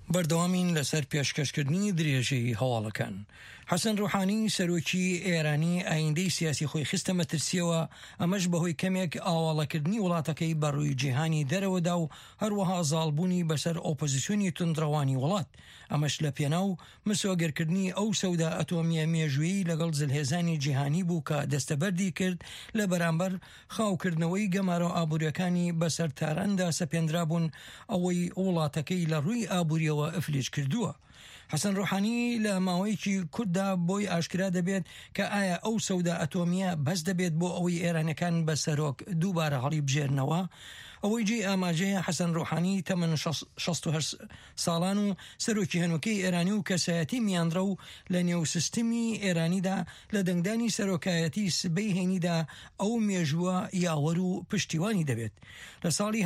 بەردەوامین لەسەر پێشکەشکردنی درێژەی هەواڵەکان. حەسەن ڕوحانی سەرۆکی ئێرانی ئایندەی سیاسی خۆی خستە مەترسیەوە، ئەمەش بەهۆی کەمێک ئاواڵەکردنی وڵاتەکەی بەڕووی جیهانی دەرەوەدا و هەروەها زاڵبوونی بەسەر ئۆپۆزیسیۆنی تونندڕەوانی وڵات، ئەمەش لە پێناو مسۆگەرکردنی ئەو سەودا ئەتۆمیە مێژوویی لەگەڵ جلهێزانی جیهانی بوو کە دەستەبەردی کرد لە بەرامبەر خاوکردنەوەی گەمارە ئابوووریەکانی بەسەر تاراندا سەپێنرابوون ئەوەی وڵاتەکەی لە ڕووی ئابوووریەوە ئەفلیج کردووە. حەسەن ڕوحانی لە ماوەیەکی کورتدا بۆی ئاشکرا دەبێت کە ئایا ئەو سەودا ئەتۆمیە بەس دەبێت بۆ ئەوەی ئێرانەکان بە سەرۆک دووبارە هەڵی بژێرنەوە. ئەوەی جێ ئاماژەیە حەسەن ڕوحانی تەمەن 68 ساڵان و سەرۆکی هەنووکەی ئێرانی و کەسایەتی میاندرە و لە نێو سیستمی ئێرانیدا لە دەنگدانی سەرۆکایەتی سبەی هێنیدا ئەو مێژووە یاوەر و پشتیوانی دەبێت. لە ساڵی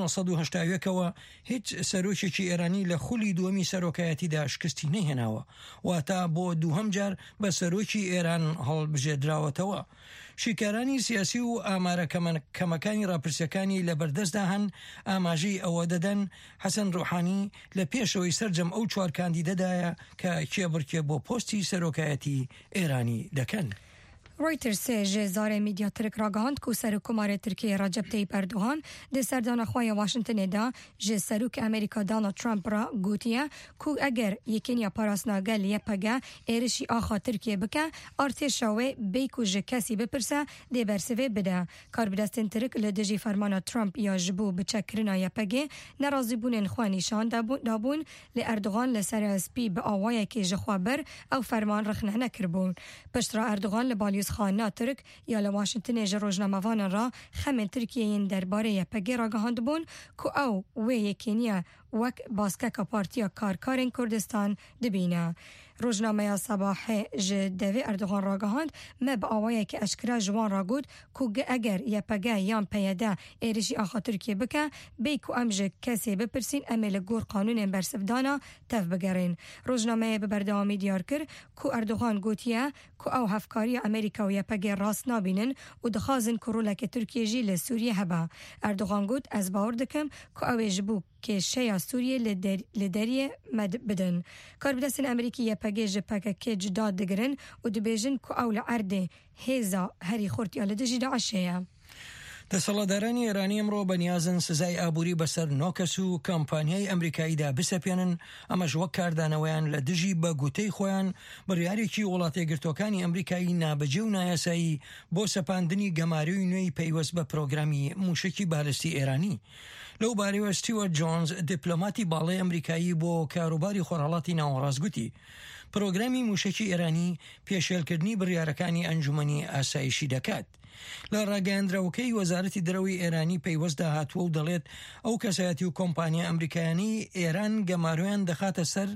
1970ەوە هیچ سەرۆکێکی ئێرانی لە خولی دووەمی سەرۆکایەتیدا شکستی نەهێناوە، واتە بۆ دووهەم جار بە سەرۆکی ئێران هەڵبژێردراوەتەوە. شیکارانی سیاسی و ئامارە کەمەکانی ڕاپرسیەکانی لە بەردەستدا هەن ئاماژەی ئەوە دەدەن حەسەن ڕوحانی لە پێشەوەی سەرجەم ئەو 4 کاندیدەدایە کە کێبڕکێ بۆ پۆستی سەرۆکایەتی ئێرانی دەکەن. رویترز جزاره میدیا ترک راگهاند کو سرکومار ترکیه رجب طیب اردوغان ده سردان خواه واشنطن دا جه سروک امریکا دونالد ترامپ را گوتیه کو اگر یکینیا پاراسناگل یپگه ایرشی آخا ترکیه بکه ارتشاوه بیکو جه کسی بپرسه ده برسوه بده. کاربدستین ترک لدجی فرمان ترامپ یا جبو بچکرنا یپگه نرازی بونن خواه نشان دابون لاردوغان لسر اسپی به آوائه که جخوابر او فرمان رخنه نکربون. پشترا اردوغان لبالیوز خانه ترک یا لواشنطن روزنامه‌وان را خمن ترکیه درباره یپگه را گهاند بون که او و یکینیا وک باسکه پارتیا کارکارن کردستان دبینه. روزنامه صباح جدوی اردوغان را گهاند مب آوایی که اشکرا جوان را گود که اگر یپگه یان پیاده ایرشی آخا ترکیه بکه بی که امجه کسی بپرسین امل گور قانون برسفدانا تف بگرین. روزنامه ببردوامی دیار کر که اردوغان گوتیه که او هفکاری امریکا و یپگه راست نابینن و دخازن کرولک ترکیه جی لسوریه هبه. اردوغان گود از باور دکم که او جبو که شیعه سوریه لدریه مد بدن. کاربدستن امریکی یپگه جپگه که جدا دگرن و دبیجن که اول عرده هیزا هری خورتی آلده جدا عشیه. دەسەڵاتدارانی ئێرانی ئەمڕۆ بەنیازن سزای ئابووری بەسەر نۆکەس و کامپانیای ئەمریکاییدا بسەپێنن، ئەمەش وەک کاردانەوەیان لە دژی بە گوتەی خۆیان بڕیارێکی وڵاتە یەکگرتوەکانی ئەمریکایی نابەجێ و نایاسایی بۆ سەپاندنی گەماروی نوێی پەیوەست بە پرۆگرامی موشکی بالستی ئێرانی. لەو بارەوە ستیوارت جۆنز دیپلۆماتی باڵای ئەمریکایی بۆ کاروباری خۆرهەڵاتی ناوەڕاست گوتی پرۆگرامی موشکی ئێرانی پێشێلکردنی بڕیارەکانی ئەنجومەنی ئاسایشی دەکات. لە ڕاگەیاندراوەکەی وەزارەتی دەرەوەی ئێرانی پەیوەستدا هاتووە و دەڵێت ئەو کەسایەتی و کۆمپانیا ئەمریکایانی ئێران گەمارویان دەخاتە سەر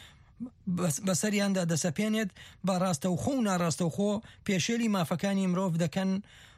بەسەریاندا دەسەپێنێت بە ڕاستەوخۆ و ناڕاستەوخۆ پێشێلی مافەکانی مرۆڤ دەکەن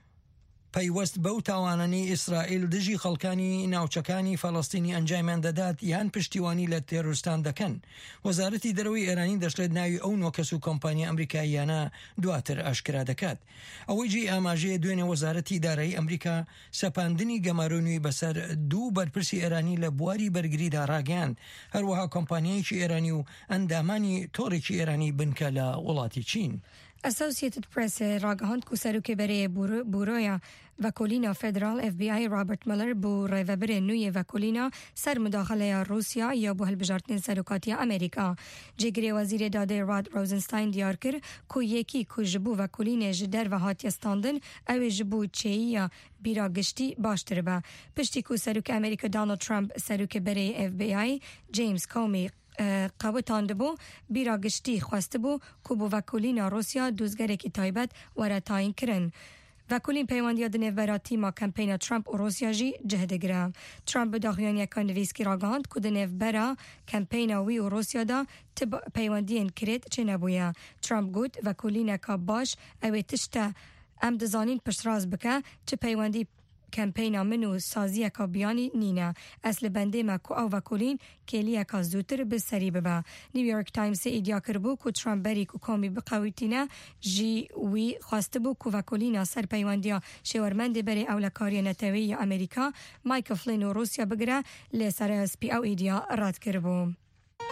پەیوەست بەو تاوانانەی ئیسرائیل دژی خەڵکانی ناوچەکانی فەڵەستینی ئەنجامیان دەدات یان پشتیوانی لە تێرۆریستان دەکەن. وەزارەتی دەرەوەی ئێرانی دەشڵێت ناوی ئەو نۆکەس و کۆمپانیا ئەمریکاییانە دواتر ئاشکرا دەکات. ئەوەی جێ ئاماژەیە دوێنێ وەزارەتی دارایی ئەمریکا سەپاندنی گەمارۆنووی بەسەر دوو بەرپرسی ئێرانی لە بواری بەرگریدا ڕاگەیاند، هەروەها کۆمپانیایەکی ئێرانی و ئەندامانی تۆڕێکی ئێرانی بنکە لە وڵاتی چین. Associated Press راگهاند که سروک برای بورویا وکولینا فدرال FBI رابرت مولر بو ریوبر نوی وکولینا سر مداخله روسیا یا بو هلبجارتن سروکاتی امریکا. جگری وزیر داده راد روزنستاین دیار کر که یکی که جبو وکولین جدر و هاتی استاندن او جبو چهی یا بیراگشتی باشتر با. پشتی که سروک امریکا دونالد ترامپ سروک برای FBI جیمز کومی قوتان دبو بیراگشتی خواسته بو که بو وکولین روسیا دوزگره که تایبت ورطاین کرن. وکولین پیوندی دنیو برا تیما کمپین ترامپ و روسیا جی جهدگره. ترامپ داخلیان یکان نویسکی راگاند که دنیو برا کمپین وی و روسیا دا تب پیوندی این کرد چه نبویا. ترامپ گود وکولین که باش اوی تشتا ام دزانین پشتراز بکه چه پیوندی کمپینا منو سازی کا بیانی نینا اصل بنده مکو او وکولین کلیه کا زودتر به سری ببا. نیویورک تایمز ایدیا کربو که ترامپ بری که کامی بقویتینا جی وی خواسته بو که وکولینا سر پیواندیا شورمند بری اولکاری نتوی امریکا مایک فلین و روسیا بگره لسر اسپی او ایدیا رد کربو.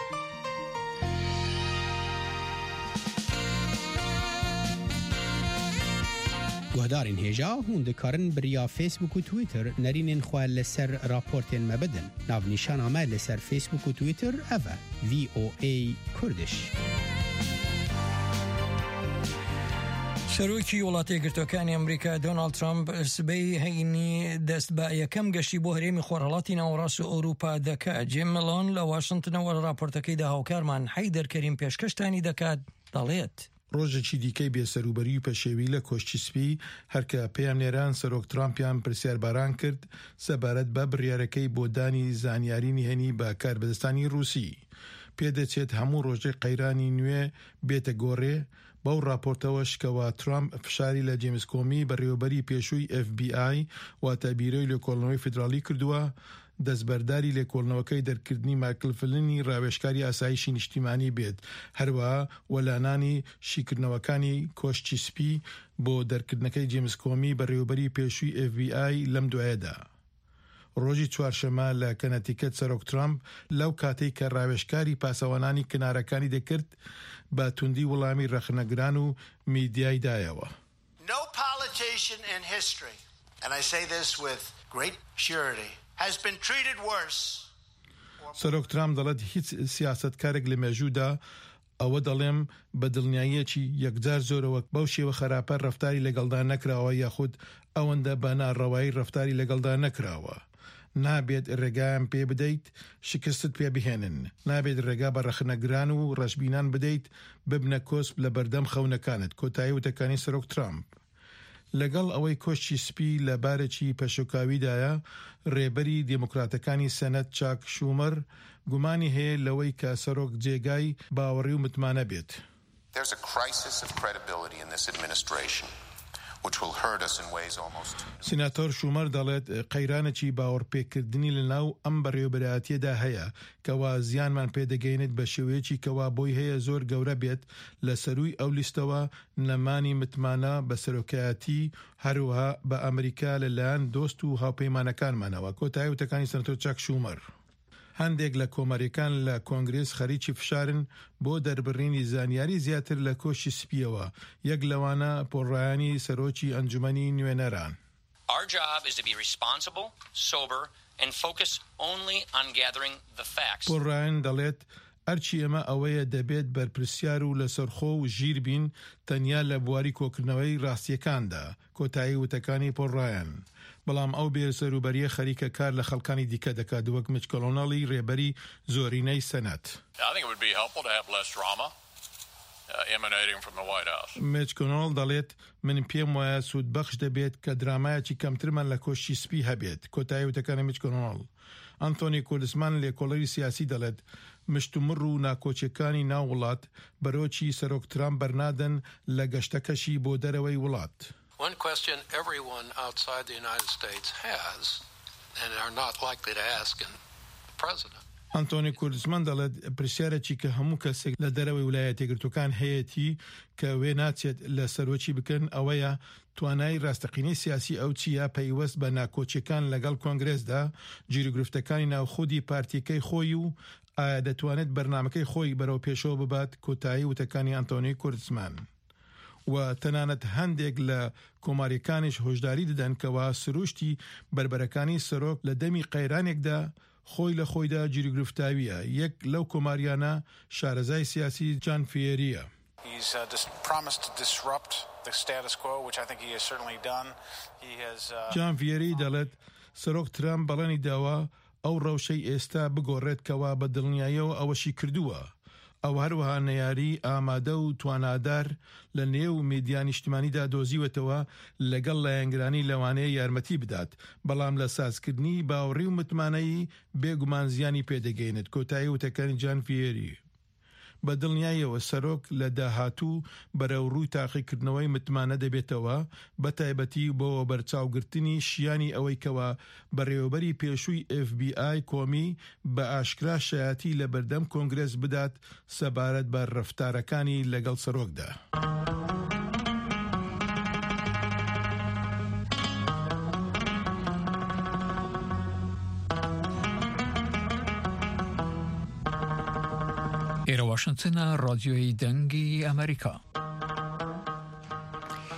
گهدارین هجا هون دکارن بریا فیسبوک و تویتر نرینن خواه لسر راپورتین مبدن ناو نیشان آمه لسر فیسبوک و تویتر اوه VOA کردش. سەرۆکی وڵاتە یەکگرتووەکانی ئەمریکا دۆناڵد ترامپ سبەی هەینی دەست بە یەکەم گەشتی بۆ هەرێمی خۆرهەڵاتی ناوەڕاست و ئەوروپا دەکات. جیم مەلۆن لە واشنگتنەوە لە راپۆرتەکەیدا هاوکارمان حەیدەر کەریم پێشکەشتانی دەکات دەڵێت ڕۆژێکی دیکەی بێسەروبەری و پەشێوی لە کۆشتی سپی هەرکە پێیان نێران سەرۆک ترامپیان پرسیارباران کرد سەبارەت بە بڕیارەکەی بۆ دانی زانیاری نهێنی بە کاربەدەستانی رووسی. پێدەچێت هەموو ڕۆژەی قەیرانی نوێ بێتە گۆڕێ. بەو راپۆرتەوەش کەوا ترامپ فشاری لە جیمز کۆمی بەڕێوەبەری پێشووی FBI واتە بیرۆی لێکۆڵنەوەی فیدراڵی کردووە دەستبەرداری لێکۆڵنەوەکەی دەرکردنی مایکل فلنی ڕاوێژکاری ئاسایشی نیشتیمانی بێت، هەروەها وەلانانی شیکردنەوەکانی کۆشتی سپی بۆ دەرکردنەکەی جیمز کۆمی بەڕێوەبەری پێشووی FBI لەم دوایەدا. ڕۆژی چوارشەمە لە کەنەتیکەت سەرۆک ترامپ لەو کاتەی کە ڕاوێژکاری پاسەوانانی کنارەکانی دەکرد بە توندی وەڵامی ڕەخنەگران و میدیای دایەوە. No politician in history, and I say this with great surety, has been treated worse. سەرۆک ترامپ دەڵێت هیچ سیاسەتکارێک لە مێژوودا ئەوە دەڵێم بە دڵنیاییەکی یەکجار زۆرەوە بەو شێوە خراپە ڕەفتاری لەگەڵدا نەکراوە یاخود ئەوەندە بە ناڕەوایی ڕەفتاری لەگەڵدا نەکراوە. نابێت ڕێگایان پێ بدەیت شکستت پێ بهێنن، نابێت ڕێگا بە ڕەخنەگران و ڕەشبینان بدەیت ببنە کۆسپ لە بەردەم خەونەکانت. کۆتایی وتەکانی سەرۆک ترامپ لەگەڵ ئەوەی کۆشتی سپی لە بارێکی پەشۆکاویدایە ڕێبەری دموکراتەکانی سەنەت چاک شومەر گومانی هەیە لەوەی کە سەرۆک جێگای باوەڕی و متمانە بێت. There's a crisis of credibility in this administration. سیناتۆر شومەر دەڵێت قەیرانێکی باوەڕپێکردنی لەناو ئەم بەڕێوەبەرایەتیەدا هەیە کەوا زیانمان پێدەگەینێت بە شێوەیەکی کەوا بۆی هەیە زۆر گەورە بێت لە سەرووی ئەو لیستەوە نەمانی متمانە بە سەرۆکایەتی هەروەها بە ئەمریکا لەلایەن دۆست و هاوپەیمانەکانمانەوە. کۆتایی وتەکانی سیناتۆر چاک شومەر. هەندێک لە کۆمەریەکان لە کۆنگرێس خەریکی فشارن بۆ دەربڕینی زانیاری زیاتر لە کۆشتی سپیەوە، یەک لەوانە پۆڕایانی سەرۆکی ئەنجومەنی نوێنەران. Our job is to be responsible, sober and focus only on gathering the facts. پۆڕایان دەڵێت ئەرچی ئێمە ئەوەیە دەبێت بەرپرسیار و لەسەرخۆ و ژیر بین تەنیا لە بواری کۆکردنەوەی ڕاستیەکاندا. کۆتایی وتەکانی پۆڕایان. بەڵام ئەو بێسەروبەریە خەریکە کار لە خەڵکانی دیکە دەکات وەک میچ کۆلۆنەڵی ڕێبەری زۆرینەی سەنەت. میچ کۆلۆنەڵ دەڵێت من پێم وایە سوودبەخش دەبێت کە درامایەکی کەمترمان لە کۆشتی سپی هەبێت. کۆتایی وتەکانی میچ کۆلۆنەڵ. ئەنتۆنی کوردستمان لێکۆڵەری سیاسی دەڵێت مشتومڕ و ناکۆچیەکانی ناو وڵات بەرۆکی سەرۆک ترامپ بەرنادەن لە گەشتەکەشی بۆ دەرەوەی وڵات. One question everyone outside the United States has and are not likely to ask the president. ئەنتۆنی کوردستمان دەڵێت پرسیارێکی کە هەموو کەسێک لە دەرەوەی ویلایەتە یەکگرتووەکان هەیەی کە وێ ناچێت لە سەرۆکی بکەن ئەوەیە توانای ڕاستەقینەی سیاسی ئەو چیە پەیوەست بە ناکۆچیەکان لەگەڵ کۆنگرێسدا گیرگرفتەکانی ناوخودی پارتیەکەی خۆی و ئایا دەتوانێت بەرنامەکەی خۆی بەرەو پێشەوە ببات. کۆتایی وتەکانی ئەنتۆنی کوردستمان. و تەنانەت هەندێک لە کۆماریەکانیش هۆشداری دەدەن کەوا سروشتی بربەرەکانی سەرۆک لە دەمی قەیرانێکدا خۆی لە خۆیدا گیرگرفتاویە. یەک لەو کۆماریانە شارەزای سیاسی جان فیێریە. جان فیێری دەڵێت سەرۆک ترامپ بەڵێنی داوا ئەو ڕەوشەی ئێستا بگۆڕێت کەوا بە دڵنیاییەوە ئەوەشی کردووە. ئەو هەروەها نەیاری ئامادە و توانادار لە نێو میدیا نیشتیمانیدا دۆزیوەتەوە لەگەڵ لایەنگرانی لەوانەیە یارمەتی بدات، بەڵام لە سازکردنی باوەڕی و متمانەیی بێگومان زیانی پێدەگەینێت. کۆتایی وتەکانی جان فیێری. بە دڵنیاییەوە سەرۆک لە داهاتوو بەرەو ڕووی تاقیکردنەوەی متمانە دەبێتەوە بە تایبەتی بۆ بەرچاوگرتنی شیانی ئەوەی کەوا بەڕێوەبەری پێشووی FBI کۆمی بە ئاشکرا شایەتی لە بەردەم کۆنگرێس بدات سەبارەت بە ڕەفتارەکانی لەگەڵ سەرۆکدا. ئێرە واشنگتنە ڕادیۆی دەنگی ئەمریکا.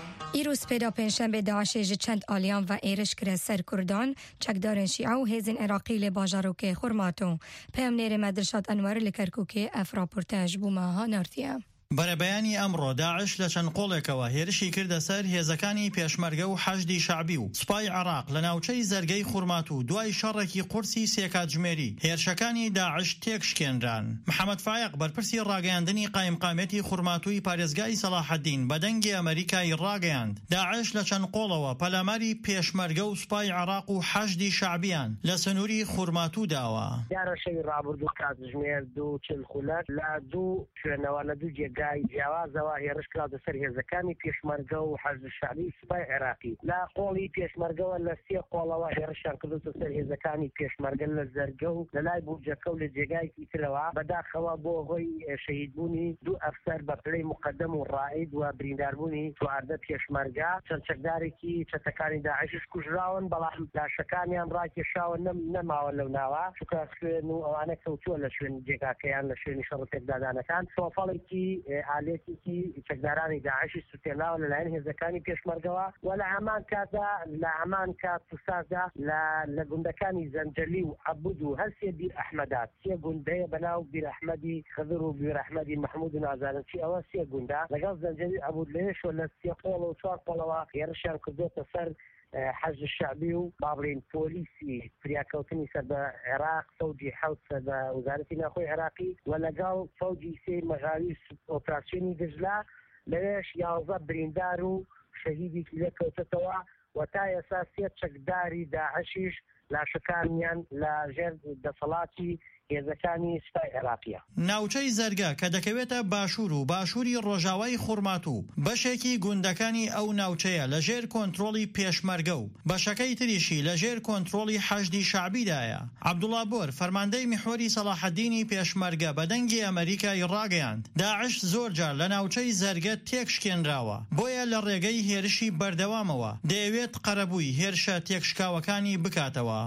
پیروز پیدا پنجشنبه داعش چند آلیان و ایرش کرد سر کردان چکدارن شیعه و هیزن عراقی لباجاروک خرماتو پیم نیر مدرسات انوار لکرکوک افراپورتاج بوماها نارتیه. بەرەبەیانی ئەمڕۆ داعش لە چەند قۆڵێکەوە هێرشی کردە سەر هێزەکانی پێشمەرگە و حەشدی شعبی و سوپای عێراق لە ناوچەی زەرگەی خورمات و دوای شەڕێکی قورسی سێکاتژمێری هێرشەکانی داعش تێکشکێنران. محەممەد فایق بەرپرسی ڕاگەیاندنی قایمقامەتی خورماتووی پارێزگای سەلاحەدین بە دەنگی ئەمریکای ڕاگەیاند داعش لە چەند قۆڵەوە پەلاماری پێشمەرگە و سوپای عێراق و حەشدی شعبیان لە سنووری خورماتوو داوە. یارەشەی ڕابردوو کاتژمێر دوو چل خولەک لە دوو شوێنەوە لە دوو جێگای جیاوازەوە هێرش کراوە سەر هێزەکانی پێشمەرگە و حەشد شعبی سوپای عێراقی لە قۆڵی پێشمەرگەوە لە سێ قۆڵەوە هێرشیان کردوتە سەر هێزەکانی پێشمەرگە لە زەرگە و لە لای بوجەکە و لە جێگایکی ترەوە بەداخەوە بۆ هۆی شەهیدبوونی دوو ئەفسەر بە پلەی مقدەم و ڕائید و برینداربوونی چواردە پێشمەرگە چەند چەکدارێکی چەتەکانی داعشش کوژراون بەڵام لاشەکانیان ڕاکێشاوە نەماوە لەو ناوە چونکە خوێن و ئەوانە کەوتووە لە شوێن جێگاکەیان لە شوێنی شەڕەتێکدادانەکان تۆفەڵێکی ئالێتێکی چەکدارانی داعشی سوتێناوە لەلایەن هێزەکانی پێشمەرگەوە و لە هەمان کاتدا لە هەمان کات سوسازدا لە گوندەکانی زەنجەلی و عەبود و هەر سێ بیر ئەحمەدات سێ گوندەیە بەناو بیر ئەحمەدی خضر و بیر ئەحمەدی محمود و نازانەچی ئەوە سێ گوندە لەگەڵ زەنجەلی عەبود لەوێشەوە لە سێ قۆڵ و چوار قۆڵەوە هێرشیان کردوتە سەر حەشد شعبی و باڵێن پۆلیسی فریاکەوتنی سەر بە عێراق فەوجی حەوت سەر بە وزارەتی ناخۆی عێراقی و لەگەڵ فەوجی سێ مەغاوی ئۆپراسیۆنی دژلا لەوێش 11 بریندار و شەهیدێکی لێکەوتێتەوە و تا ئێستا سێ چەکداری داعشیش لاشەکانیان لە ژێر دەسەڵاتی هێزەکانی سوپای عێراقیە. ناوچەی زەرگە کە دەکەوێتە باشوور و باشووری ڕۆژاوای خورماتوو بەشێکی گوندەکانی ئەو ناوچەیە لە ژێر کۆنتڕۆڵی پێشمەرگە و بەشەکەی تریشی لە ژێر کۆنتڕۆڵی حەشدی شعبیدایە. عەبدوڵڵا بۆر فەرماندەی میحوەری سەلاحەدینی پێشمەرگە بە دەنگی ئەمریکای ڕاگەیاند داعش زۆر جار لە ناوچەی زەرگە تێکشکێنراوە بۆیە لە ڕێگەی هێرشی بەردەوامەوە دەیەوێت قەرەبووی هێرشە تێکشکاوەکانی بکاتەوە.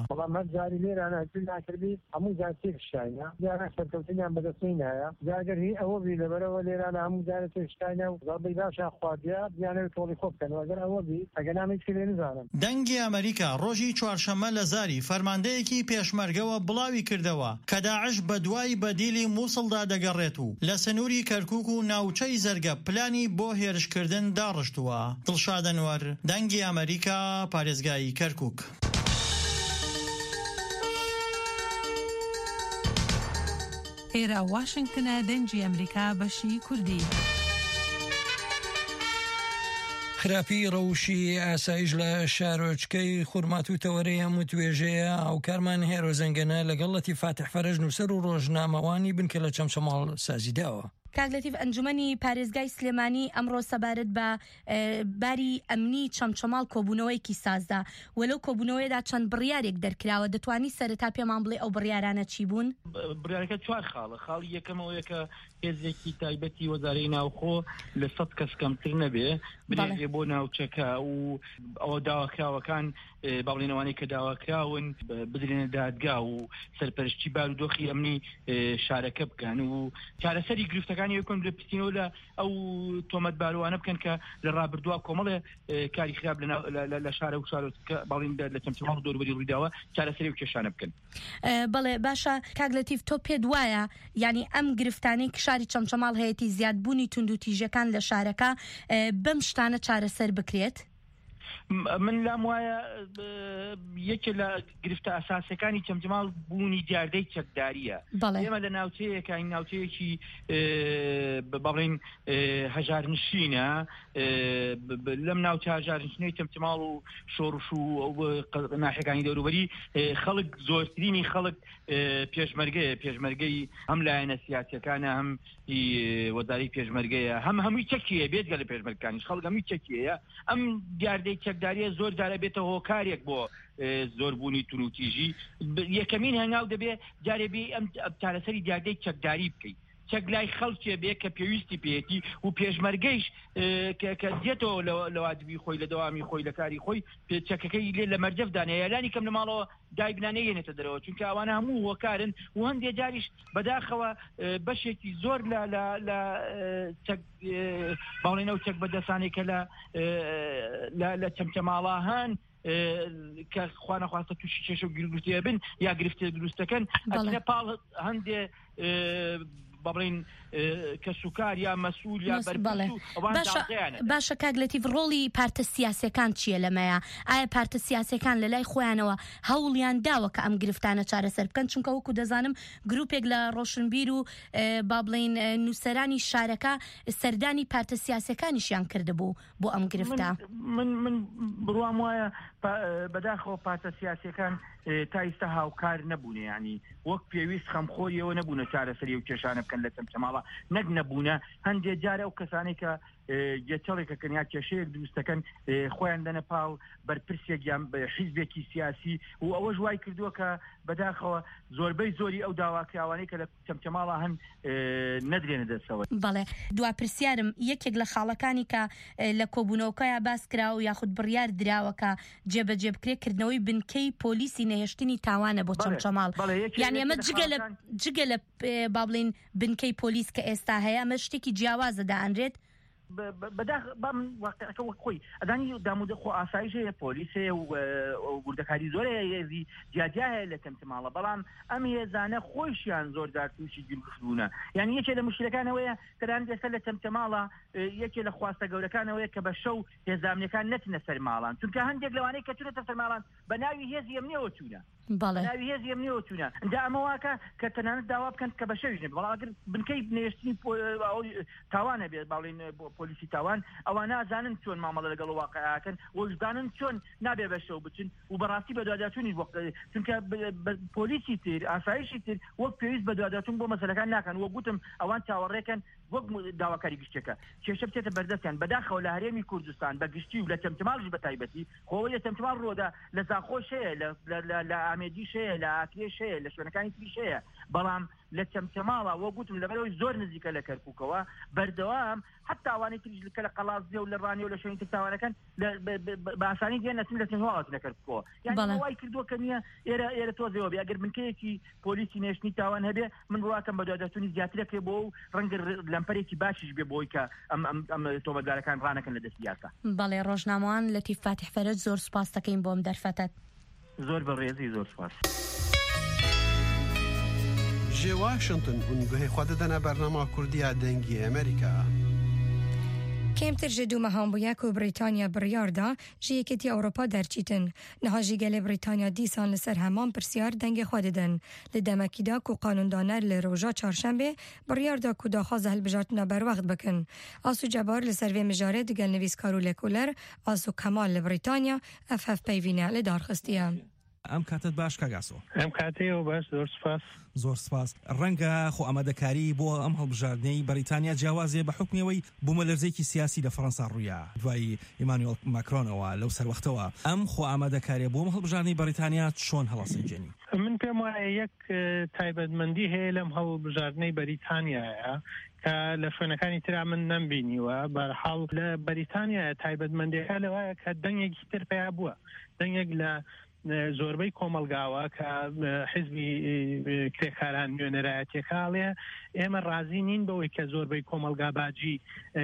دیارە سەرکەوتنیان بەدەستنی نایە جاگەر هی ئەوە بی لەبەرەوە لێرانە هەموو جارە تێشتانە و ڕەبەی باشە خواردیا بیانەوێت تۆڵی خۆ بکەن ئەگەر ئەوە بی ئەگەر نامێکی لێ نزانم. دەنگی ئەمریکا ڕۆژی چوارشەممە لە زاری فەرماندەیەکی پێشمەرگەوە بڵاوی کردەوە کە داعش بە دوای بەدیلی مووسڵدا دەگەڕێت و لە سنووری کەرکووک و ناوچەی زەرگە پلانی بۆ هێرشکردن داڕشتووە. دڵشاد ئەنوەر دەنگی ئەمریکا پارێزگای کەرکووک. ئێرە واشنگتنە دەنگی ئەمریکا بەشی کوردی. خراپی ڕەوشی ئاسایش لە شارۆچکەی خورماتوو تەوەرەی هەموو توێژەیە ئەو کارمان هێرۆ زەنگەنە لەگەڵ لەتی فاتح فەرەج نووسەر و ڕۆژنامەوانی بنکە لە چەمچەماڵ سازیداوە. کاگلەتیف ئەنجومەنی پارێزگای سلێمانی ئەمڕۆ سەبارەت بە باری ئەمنی چەمچەماڵ کۆبوونەوەیکی سازدا وەلەو کۆبوونەوەیدا چەند بڕیارێک دەرکراوە دەتوانی سەرەتا پێمان بڵێ ئەو بڕیارانە چی بوون؟ بڕیارەکە چوار خاڵە. خاڵی یەکەمەوەیە کە هێزێکی تایبەتی وەزارەی ناوخۆ لە 100 کەس کەمتر نەبێ برێ بۆ ناوچەکە و ئەوە داواکراوەکان باڵێنەوانی کە داواکراون بدرێنە دادگا و سەرپەرشتی بارودۆخی ئەمنی شارەکە بکەن و چارەسەری گرفتەکانی یەکۆن لە پستینەوە لە ئەو تۆمەت باروانە بکەن کە لە ڕابردووە کۆمەڵێ کاری خراپ لە شارە و شارۆچکە باڵین لە چەمچەماڵ و دەوروبەری ڕوویداوە چارەسەری و کێشانە بکەن. بەڵێ باشە کاگلەتیف تۆ پێت وایە یعنی ئەم گرفتانەی کە شاری چەمچەماڵ هەیەی زیادبوونی تونند و تیژەکان لە شارەکە بەم شتانە چارەسەر بکرێت؟ من لام وایە یەکێ لە گرفتە ئاساسیەکانی چەمچەماڵ بوونی دیاردەی چەکداریە. ئێمە لە ناوچەیەکە این ناوچەیەکی بەڵێن هەژارنشینە لەم ناوچە هەژارنشینەی چەمچەماڵ و شۆڕش و ناحیەکانی دەوروبەری خەڵک زۆرترینی خەڵک پێشمەرگەی هەم لایەنە سیاسیەکانە هەم وەزارەی پێشمەرگەیە هەمووی چەکیە بێتگە لە پێشمەرگەکانیش خەڵک هەمووی چەکیەیە. ئەم دیاردەی چەکداریە زۆر جارە بێتە هۆکارێک بۆ زۆربوونی تونوتیژی. یەکەمین هەنگاو دەبێ جارێ بێ ئەم چارەسەری دیاردەی چەکداری بکەیت چەک لای خەڵکێ بێ کە پێویستی پێێتی و پێشمەرگەیش کە دێتەوە لە وادبی خۆی لە دەوامی خۆی لە کاری خۆی چەکەکەی لێ لە مەرجەفدانەیە یالانی کەم لە ماڵەوە دایبنانەیەنێتە دەرەوە چونکە ئەوانە هەموو وەکارن و هەندێک جاریش بەداخەوە بەشێکی زۆر لە باڵێنە و چەک بەدەسانێکە لە چەمچەماڵاهان کە خوانەخواستە تووشی کێشە و گرگوتێ بن یا گرفتێ دروستەکەن ئەچنە پاڵ هەندێ بڵین کە سوکار یا مەسئول یا باشە کاگلەتیڤ ڕۆڵی پارتە سیاسەکان چییە لەمەیە؟ ئایا پارتە سیاسەکان لە لای خۆیانەوە هەوڵیان داوە کە ئەم گرفتانە چارەسەر بکەن؟ چونکە وەکو دەزانم گروپێک لە ڕۆشنبیر و با بڵین نووسەرانی شارەکە سەردانی پارتە سیاسەکانیشیان کردبوو بۆ ئەم گرفتە. من بڕوام وایە بەداخەوە پارتە سیاسەکان تا ئێستا هاوکار نەبوونە، ینی وەک پێویست خەمخۆریەوە نەبوونە چارەسەری و کێشانە بکەن لە چەمچەماڵە نەک نەبوونە هەندێک جارە ئەو کەسانی کە جێچەڵێکە کەنیا کێشەیەک دروستەکەن خۆیان دەنە پاڵ بەرپرسێک یان حیزبێکی سیاسی و ئەوەش وای کردووە کە بەداخەوە زۆربەی زۆری ئەو داواکراوانەی کە لە چەمچەماڵە هەن نەدرێنە دەستەوە. بەڵێ دوا پرسیارم یەکێک لە خاڵەکانی کە لە کۆبوونەوەکەیە باس کراوە یاخود بڕیار دراوە کە جێبەجێ بکرێکردنەوەی بنکەی پۆلیسی نەهێشتنی تاوانە بۆ چەمچەماڵ، یعنی ئەمە جگە لە با بڵین بنکەی پۆلیس کە ئێستا هەیە ئەمە شتێکی جیاوازە دائەنرێت خۆی ئەدانی دامودە خۆ ئاسایش هەیە پۆلیس هەیە و وردەکاری زۆر هێزی جیاجیا هەیە لە چەمچەماڵە، بەڵام ئەم هێزانە خۆشیان زۆردار تووشی گرفتبوونە. یعنی یەکێ لە مشکلەکانەوەیە کەدان دەسەر لە چەمچەماڵە یەکێ لە خواستە گەورەکانەوەیە کە بە شەو هێزانەکان نەچنە سەر ماڵان، چونکە هەندێک لەوانەیە کە چونەتە سەر ماڵان بە ناوی هێزی ئەمنیەوە چوونە ناوی هێزی ئەمنیەوە چوونە ئەنجا ئەمە واکە کە تەنانەت داوا بکەن کە بە شەویش نێت، بەڵام ئەگەر بنکەی نێشتنی تاوانە بێت باڵین پۆلیسی تاوان ئەوە نازانن چۆن مامەڵە لەگەڵ واقعاکەن وەژدانن چۆن نابێ بە شەو بچن و بەڕاستی بە دواداتونی چونکە پۆلیسی تر ئاسایشی تر وەک پێویست بە دواداتون بۆ مەسەلەکان ناکەن وە گوتم ئەوان چاوەڕێکن وەک داواکاری گشتەکە کێشە بچێتە بەردەستیان بەداخەوە لە هەرێمی کوردستان بە گشتی و لە چەمچەماڵش بە تایبەتی خۆی لە چەمچەماڵ ڕۆدا لە زاخۆش هەیە لە ئامێدیش هەیە لە ئاکرێش هەیە لە شوێنەکانی تریش هەیە، بەڵام لە چەمچەماڵە وە گوتم لەبەرەوەی زۆر نزیکە لە کەرکووکەوە بەردەوام حتا ئەوانەی تریش کە لە قەڵازیە و لە ڕانیە و لە شوێنی تر تاوانەکەن بە ئاسانی دێن نەچن لە تەنهاوات لە کەرکووکەوە، یعنی وای کردووە کە نییە ئێرە تۆزەوە بێ ئەگەر بنکەیەکی پۆلیسی نێشتنی تاوان هەبێ من ڕواکەم بە دواداتونی زیاترەکێ بۆ و ڕەنگە لەمپەرێکی باشیش بێ بۆی کە ئەم تۆمەتبارەکان ڕانەکەن لە دەستی یاسا. بەڵێ ڕۆژنامەوان لەتیف فاتح فەرەج زۆر سوپاس دەکەین بۆم دەرفەتت. زۆر بەڕێزی زۆر سوپاس. جێ واشنگتن هون گوهی خوا دەدەنە بەرنامە کوردیە دەنگی ئەمریکا. کمتر ji dû mehan bûye ku Brîtanya biryar da ji Yekîtî Ewropa derçîtin. Niha jî gelê Brîtanya dîsan li ser heman pirsiyar dengê xwe didin. Li demekî da ku qanûndaner li roja çarşembê biryar da ku daxwaza hilbijartina berwext bikin. Asû cebar li ser vê mijarê digel nivîskar û lêkolêr Asû Kemal li Brîtanya FFPVîne li darxistiye. ئەم کاتت باش کاگاسۆ ئەم کاتەوە باش زۆر سپاس ڕەنگە خۆ ئامادەکاری بۆ ئەم هەڵبژاردنەی بەریتانیا جیاوازێ بە حکمیەوەی بوومەلەرزەیەکی سیاسی لە فەڕەنسا ڕوویە دوای ئیمانوێل ماکرۆنەوە لەو سەروەختەوە ئەم خۆ ئامادەکاریە بۆ ئەم هەڵبژاردنەی بەریتانیا چۆن هەڵەسەنجێنی؟ من پێم وایە یەک تایبەتمەندی هەیە لەم هەڵبژاردنەی بەریتانیایە کە لە شوێنەکانی ترا من نەمبینیوە بەرحاڵ لە بەریتانیا تایبەتمەندیەکە لەوایە کە دەنگێکی تر پێیا بووە دەنگێک لە زۆربەی کۆمەلگاوە کە حیزبی کرێکاران نوێنەرایەتیەکاڵێ ئێمە ڕازی نین بەوەی کە زۆربەی کۆمەلگا باجی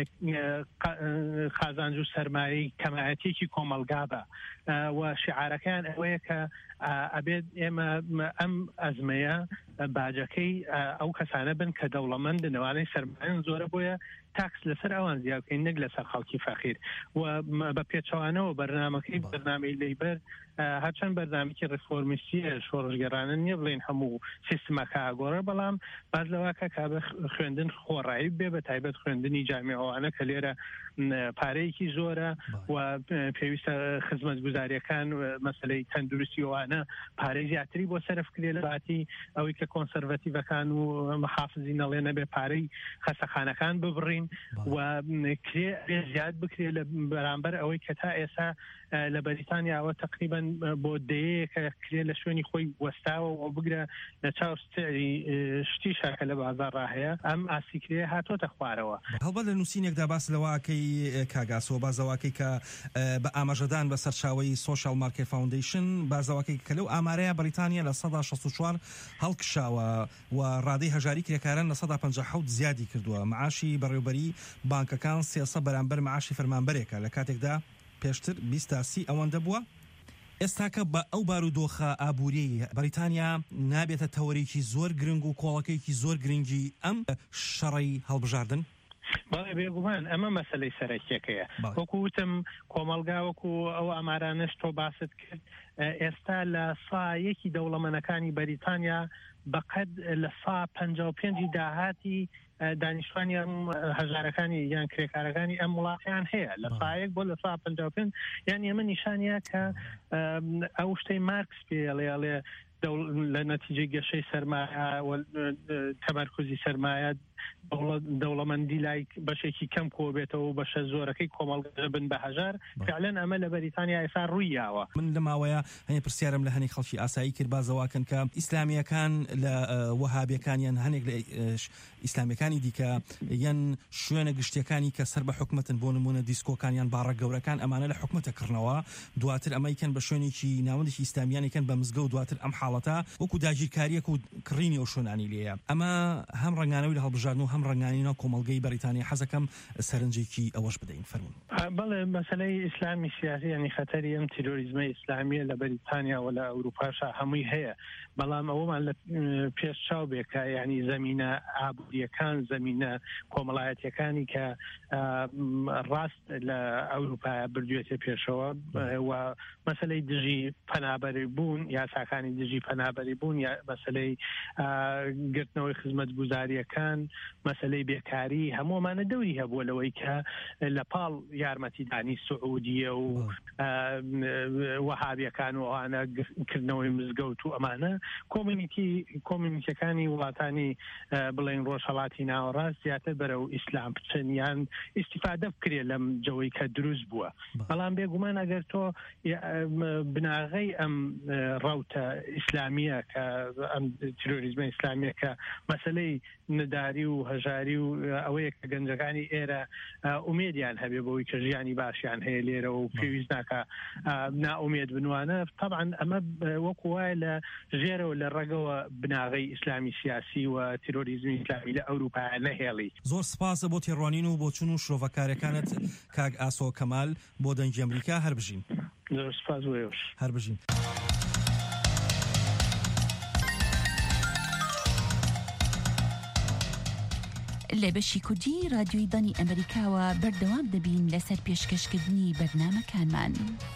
خازانج و سەرمایەی کەمایەتێکی کۆمەلگا بە و شعارەکان ئەوەیە کە ئەبێت ئێمە ئەم ئەزمەیە باجەکەی ئەو کەسانە بن کە دەوڵەمەند نەوانەی سەرمایەن زۆرە بۆیە تاکس لەسەر ئەوان زیادکەین نەک لەسەر خەڵکی فەقیر و بە پێچەوانەوە بەرنامەکەی بەرنامەی لەیبەر هەرچەند بەرنامێکی ڕێفۆرمیستیە شۆڕژگەرانە نییە بڵێن هەموو سیستمەکە ئاگۆڕە بەڵام باز لەواکە کابە خوێندن خۆڕایی بێ بە تایبەت خوێندنی جامیعەوانە کە لێرە پارەیەکی زۆرە و پێویستە خزمەت گوزاریەکان مەسلەی تەندروستی ئەوان ئەوانە پارەی زیاتری بۆ سەرفکرێ لە باتی ئەوەی کە کۆنسەرڤەتیڤەکان و محافزی نەڵێ نەبێ پارەی خەستەخانەکان ببڕین و کرێ زیاد بکرێ لە بەرامبەر ئەوەی کە تا ئێستا لە بەریتانیاوە تقریبا بۆ دەیەیە کە کرێ لە شوێنی خۆی وەستاوە و بگرە لە چاو سعری شتی شاکە لە بازار ڕاهەیە ئەم ئاسیکرێ هاتۆتە خوارەوە. هەڵبەت لە نووسینێکدا باس لەواکەی کاگاسەوە بازەواکەی کە بە ئاماژەدان بە سەرچاوی سوشال مارکت فاوندیشن بازەواکەی کە لەو ئامارەیە بەریتانیا لە 64 هەڵکشاوە و ڕادەی هەژاری کرێکاران لە 157 زیادی کردووە. معاشی بەڕێوەبەری بانکەکان 300 بەرامبەر معاشی فەرمانبەرێکە لە کاتێکدا پێشتر 20 ئەوەندە بووە. ئێستاکە بە ئەو بارودۆخە ئابووری بەریتانیا نابێتە تەوەرێکی زۆر گرنگ و کۆڵەکەیکی زۆر گرنگی ئەم شەڕی هەڵبژاردن؟ بەڵێ بێگومان ئەمە مەسەلەی سەرەکیەکەیە. وەکو وتم کۆمەلگا وەکو ئەو ئامارانش تۆ باست کرد ئێستا لە سایەکی دەوڵەمەندەکانی بەریتانیا بەقەد لە 155 داهاتی دانیشتوانی ئەم هەژارەکانی یان کرێکارەکانی ئەم وڵاتیان هەیە لە سایەک بۆ لە 155 یان ئەمە نیشانەیە کە ئەو شتەی مارکس پێڵێ لە نەتیجەی گەشەی سەرمایە تەمەرکوزی سەرمایە دەوڵەمەندی لای بەشێکی کەم کۆ بێتەوە بەشە زۆرەکەی کۆمەڵگە بن بە هەژار فعلەن ئەمە لە بەریتانیا ئێستا ڕوویاوە. من لە ماوەیە هەنێ پرسیارم لە هەنێک خەڵکی ئاسایی کرد بازەواکەن کە ئیسلامیەکان لە وەهابیەکانیان هەنێک لە ئیسلامیەکانی دیکە یان شوێنە گشتیەکانی کە سەر بە حکومەتن بۆ نمونە دیسکۆکانیان باڕە گەورەکان ئەمانە لە حکومەتەکردنەوە دواتر ئەمەیکەن بە شوێنێکی ناوەندێکی ئیسلامیانێکن بە مزگە و دواتر ئەم حاڵەتە وەکو داگیرکاریەک و کڕینی ئەو شوێنانی لێیە. ئەمە هەم ڕنگانەوەی لە هەڵبژاردن و هەم ڕنگانینەوە کۆمەڵگەی بەریتانیا حەزەکەم سەرنجێکی ئەوەش بدەین فەرمون. بەڵێ مەسەلەی ئیسلامی سیاسی ینی خەتەری ئەم تیرۆریزمە ئیسلامیە لە بەریتانیا و لە ئەوروپاشا هەمووی هەیە بەڵام ئەوەمان لە پێش چاو بێکە ینی زەمینە ئابووریەکان زەمینە کۆمەڵایەتیەکانی کە ڕاست لە ئەوروپا بردوێتە پێشەوە و مەسەلەی دژی پەنابەری بوون یاساکانی دژی پەنابەری بوون یا مەسەلەی گرتنەوەی خزمەت گوزاریەکان مەسەلەی بێکاری هەموومانە دەوری هەبووە لەوەی کە لە پاڵ یارمەتیدانی سعودیە و وەهابیەکان و ئەوانە کردنەوەی مزگەوت و ئەمانە کۆمیونیتیەکانی وڵاتانی بڵێن ڕۆژهەڵاتی ناوەڕاست زیاتر بەرەو ئیسلام بچن یان ئیستیفادە بکرێ لەم جەوەی کە دروست بووە. بەڵام بێگومان ئەگەر تۆ بناغەی ئەم ڕەوتە ئیسلامیە کە ئەم تیرۆریزمە ئیسلامیە کە مەسەلەی نداری و هەژاری و ئەوەیە کە گەنجەکانی ئێرە ئومێدیان هەبێ بەوەی کە ژیانی باشیان هەیە لێرە و پێویست ناکە نائومێد بنوانە طبعا ئەمە وەکو وایە لە ژێرەوە لە ڕێگەوە بناغەی ئیسلامی سیاسی و تیرۆریزمی ئیسلامی لە ئەوروپا نەهێڵی. زۆر سپاسە بۆ تێڕوانین و بۆ چون و شرۆڤەکارەکانت کاگ ئاسۆ کەمال بۆ دەنگی ئەمریکا هەر بژین. زۆر سپاس وێوش هەر بژین. لە بەشی کوردی رادیۆی دانی ئەمریکاوە بەردەوام دەبین لەسەر پێشکەشکردنی بەرنامەکانمان.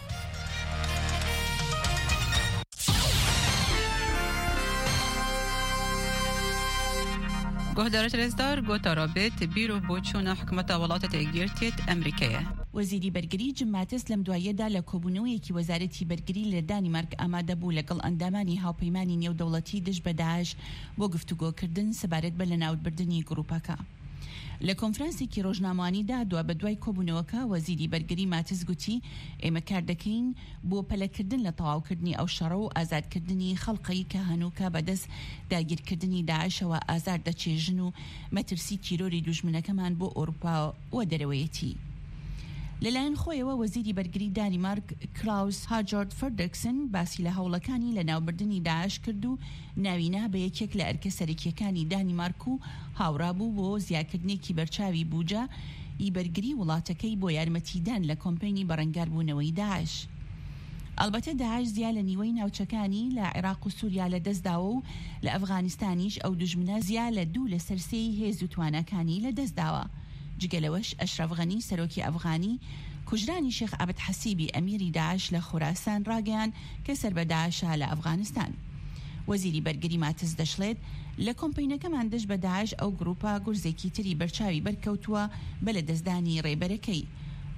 گۆهدارە رێزدار گۆتا رابێت بیرۆ بۆ چوونە حکومەتە وڵاتە تێگیرتێت ئەمریکایە. وەزیری بەرگری جماتس لەم دوایەدا لە کۆبوونەوەیەکی وەزارەتی بەرگری لە دانیمارک ئامادە بوو لەگەڵ ئەندامانی هاوپەیمانی نێودەوڵەتی دژ بە داعش بۆ گفتوگۆکردن سەبارەت بە لەناوبردنی گروپەکە. لە کۆنفرانسێکی ڕۆژنامەوانیدا دوا بە دوای کۆبوونەوەکە وەزیری بەرگری ماتس گوتی ئێمە کار دەکەین بۆ پەلەکردن لە تەواوکردنی ئەو شەڕە و ئازادکردنی خەڵقی کە هەنووکە بەدەست داگیرکردنی داعشەوە ئازار دەچێژن و مەترسی تیرۆری دوژمنەکەمان بۆ ئەوروپا و دەرەوەیەتی. لەلایەن خۆیەوە وەزیری بەرگری دانیمارک کلاوس هاجارد فردرکسن باسی لە هەوڵەکانی لە ناوبردنی داعش کرد و ناوینا بە یەکێک لە ئەرکە سەرەکیەکانی دانیمارک و هاوڕابوو بۆ زیادکردنێکی بەرچاوی بوجە ئیبەرگری وڵاتەکەی بۆ یارمەتیدان لە کۆمپەینی بەڕەنگاربوونەوەی داعش. ئەلبەتە داعش زیا لە نیوەی ناوچەکانی لە عێراق و سووریا لە دەستداوە و لە ئەفغانستانیش ئەو دوژمنە زیا لە 2 لە سەرسەی هێز و توانەکانی لە دەستداوە. جگەلەوەش ئەشرەف غەنی سەرۆکی ئەفغانی کوژرانی شێخ عەبد حەسیبی ئەمیری داعش لە خوراسان ڕاگەیان کە سەر بە داعشە لە ئەفغانستان. وەزیری بەرگری ماتس دەشڵێت لە کۆمپەینەکەمان دەش بە داعش ئەو گروپە گورزێکی تری بەرچاوی بەرکەوتووە بە لە دەستدانی ڕێبەرەکەی.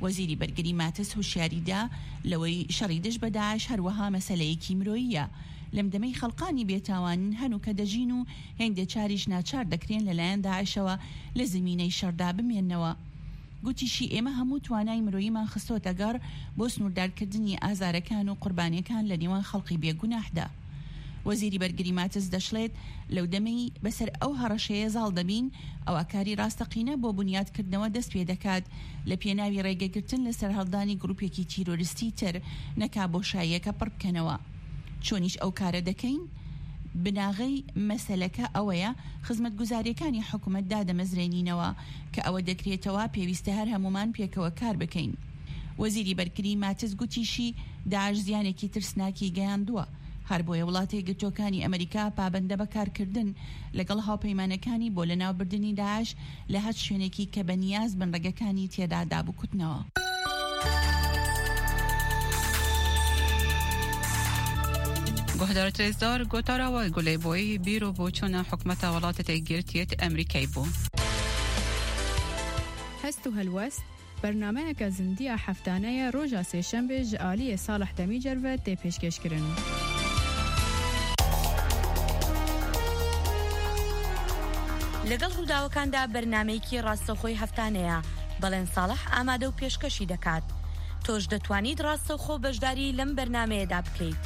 وەزیری بەرگری ماتس هوشیاریدا لەوەی شەڕی دژ بە داعش هەروەها مەسەلەیەکی مرۆییە لەم دەمەی خەڵقانی بێتاوانن هەنوو کە دەژین و هێندە چاریش ناچار دەکرێن لەلایەن داعشەوە لە زمینەی شەڕدا بمێننەوە. گوتیشی ئێمە هەموو توانای مرۆییمان خستۆتە گەڕ بۆ سنووردارکردنی ئازارەکان و قوربانیەکان لە نێوان خەڵقی بێگوناحدا. وەزیری بەرگری ماتس دەشڵێت لەو دەمەی بەسەر ئەو هەڕەشەیە زاڵ دەبین ئەوەکاری ڕاستەقینە بۆ بنیادکردنەوە دەست پێ دەکات لە پێناوی ڕێگەگرتن لەسەر هەڵدانی گروپێکی تیرۆریستی تر نەکا بۆشاییەکە پڕ بکەنەوە. چۆنیش ئەو کارە دەکەین؟ بناغەی مەسەلەکە ئەوەیە خزمەتگوزاریەکانی حکوومەت دادەمەزرێنینەوە کە ئەوە دەکرێتەوە پێویستە هەر هەمومان پێکەوە کار بکەین. وەزیری بەرگری ماتس گوتیشی داعش زیانێکی ترسناکی گەیاندووە هەر بۆیە وڵاتی گرتوەکانی ئەمریکا پابەندە بەکارکردن لەگەڵ هاوپەیمانەکانی بۆ لەناوبردننی داعش لە هەر شوێنێکی کە بەنیاز بنڕێگەکانی تێدا دابکوتنەوە. گۆهدارە تێزدار گۆتاراوە گولەیبۆی بیرۆ بۆ چۆنە حکومەتە وڵاتە گرتیت ئەمریکای بوو. هەست و هەلوەست بەرنامەیەکە زندیە هەفتانەیە ڕۆژە سێشەمبێ ji aliyê Salih Demîcerve tê pêşkêşkirin. لەگەڵ ڕووداوەکاندا بەرنامەیەکی ڕاستەوخۆی هەفتانەیە بەڵێن ساڵح ئامادە و پێشکەشی دەکات. تۆش دەتوانیت ڕاستەوخۆ بەشداری لەم بەرنامەیەدا بکەیت.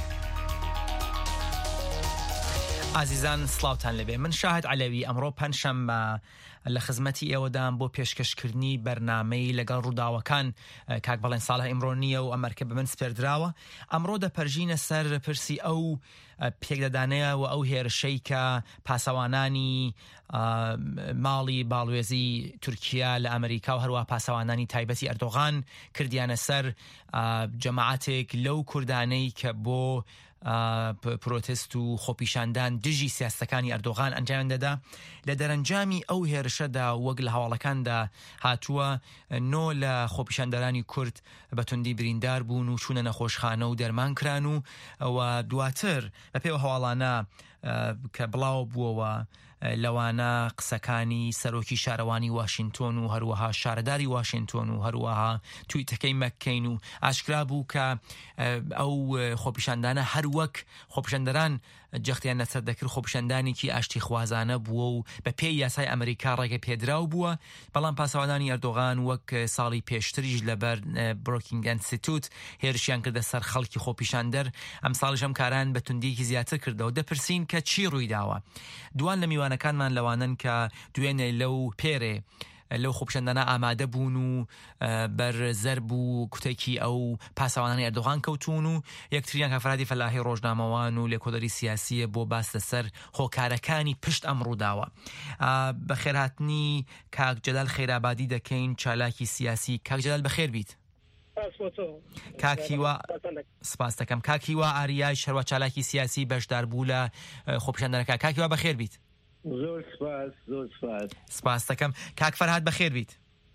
عزیزان سلااوتان لەبێ من شاهد علەوی ئەمڕۆ پەنجشەممە لە خزمەتی ئێوەدان بۆ پێشکەشکردنی بەرنامەی لەگەڵ ڕووداوەکان کاک بەڵێن ساڵح ئیمڕۆ نییە و ئەمەرکە بە من سپێردراوە. ئەمڕۆ دەپەرژینە سەر پرسی ئەو پێکدەدانەیە و ئەو هێرشەی کە پاسەوانانی ماڵی باڵوێزی تورکیا لە ئەمریکا و هەروە پاسەوانانی تایبەتی ئەردۆغان کردیانە سەر جەماعەتێک لەو کوردانەی کە بۆ پرۆتست و خۆپیشاندان دژی سیاستەکانی ئەردۆغان ئەنجام دەدا. لە دەرەنجامی ئەو هێرشەدا وەک لە هەواڵەکاندا هاتووە 9 لە خۆپیشاندەرانی کورد بە توندی بریندار بوون و چوونە نەخۆشخانە و دەرمان کران و دواتر بە پێوە هەواڵانە کە بڵاو بووەوە لەوانە قسەکانی سەرۆکی شارەوانی واشنتۆن و هەروەها شارەداری واشنتۆن و هەروەها تویتەکەی مەککەین و ئاشکرا بوو کە ئەو خۆپیشاندانە هەر وەک خۆپیشاندەران جەختیان نەسەر دەکرد خۆپیشاندانێکی ئاشتی خوازانە بووە و بە پێی یاسای ئەمریکا ڕێگە پێدراو بووە. بەڵام پاسەوانانی ئەردۆغان وەک ساڵی پێشتریش لەبەر بروکینگ ئینستیتوت هێرشیان کردە سەر خەڵکی خۆپیشاندەر. ئەم ساڵیش ئەم کاران بە توندیەکی زیاتر کردەوە. دەپرسین کە چی ڕوویداوە. دوان لە میوانەکانمان لەوانن کە دوێنێ لەو پێرێ لەو خۆپیشاندانە ئامادە بوون و بەرزەرب و کوتێکی ئەو پاسەوانانی ئەردۆغان کەوتون و یەکتریان کەفرادی فەلاحی ڕۆژنامەوان و لێکۆدەری سیاسیە بۆ باس لەسەر هۆکارەکانی پشت ئەم ڕووداوە. بە خێرهاتنی کاک جەلال خێرابادی دەکەین چالاکی سیاسی. کاک جەلال بەخێر بیت. کاکیوا سپاس دەکەم. کاکیوا ئاریای شەروە چالاکی سیاسی بەشدار بوو لە خۆپیشاندنەکە. کاکیوا بەخێر بیت. زۆر سپاس زۆر سپاس. سپاس دەکەم. کاک فەرهاد بەخێر بیت.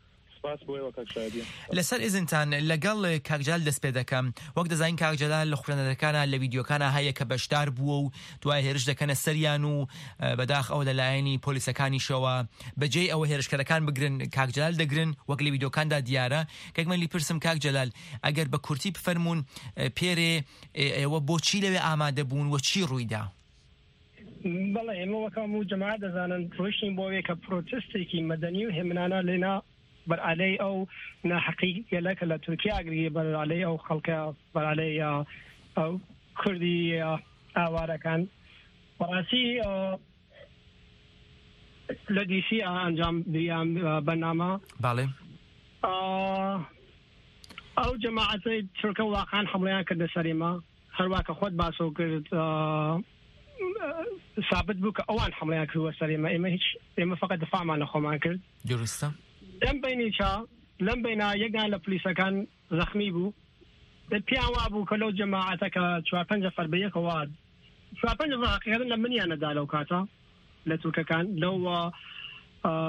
لەسەر ئێزنتان لەگەڵ کاک جەلال دەست پێ دەکەم. وەک دەزانین کاک جەلال لە خوێندنەکانە لە ڤیدیۆکانە هەیە کە بەشدار بووە و دوای هێرش دەکەنە سەریان و بەداخ ئەو لەلایەنی پۆلیسەکانیشەوە بەجێی ئەوە هێرشکەرەکان بگرن کاک جەلال دەگرن وەک لە ڤیدیۆکاندا دیارە. کەکمەلی پرسم کاک جەلال ئەگەر بە کورتی بفەرمون پێرێ ئێوە بۆچی لەوێ ئامادە بوون و چی ڕوویدا؟ بەڵێ ئێمە وەکەم و جەماعەت دەزانن ڕۆیشتین بۆ وێ کە پرۆتستێکی مەدەنی و هێمنانە لێنا بەرعەلەی ئەو ناحەقیقیە کە لە تورکیا ئەگری بەرعەلەی ئەو خەڵکە بەرعەلەی ئەو کوردی ئاوارەکان بەڕاستی لە دیسی ئەنجام دریان بەرنامە. باڵێ ئەو جەماعەتەی تورکە واقعان حمڵیان کردە سەرێمە هەروە کە خۆت باسۆ کرد ثابت بوو کە ئەوان حمڵیان کردوە سەرێمە. ئێمە فقط دفاعمان لە خۆمان کرد. درستە. لەم لەم بینە یەکان لە پلیسەکان زەخمی بوو. پێیان وا بوو کە لەو جەماعەتە کە 4-5 نەفەر بەیەکەوە 4-5 نەفەر حقیقەتەن لە منیانەدا لەو کاتە لە تورکەکان لەو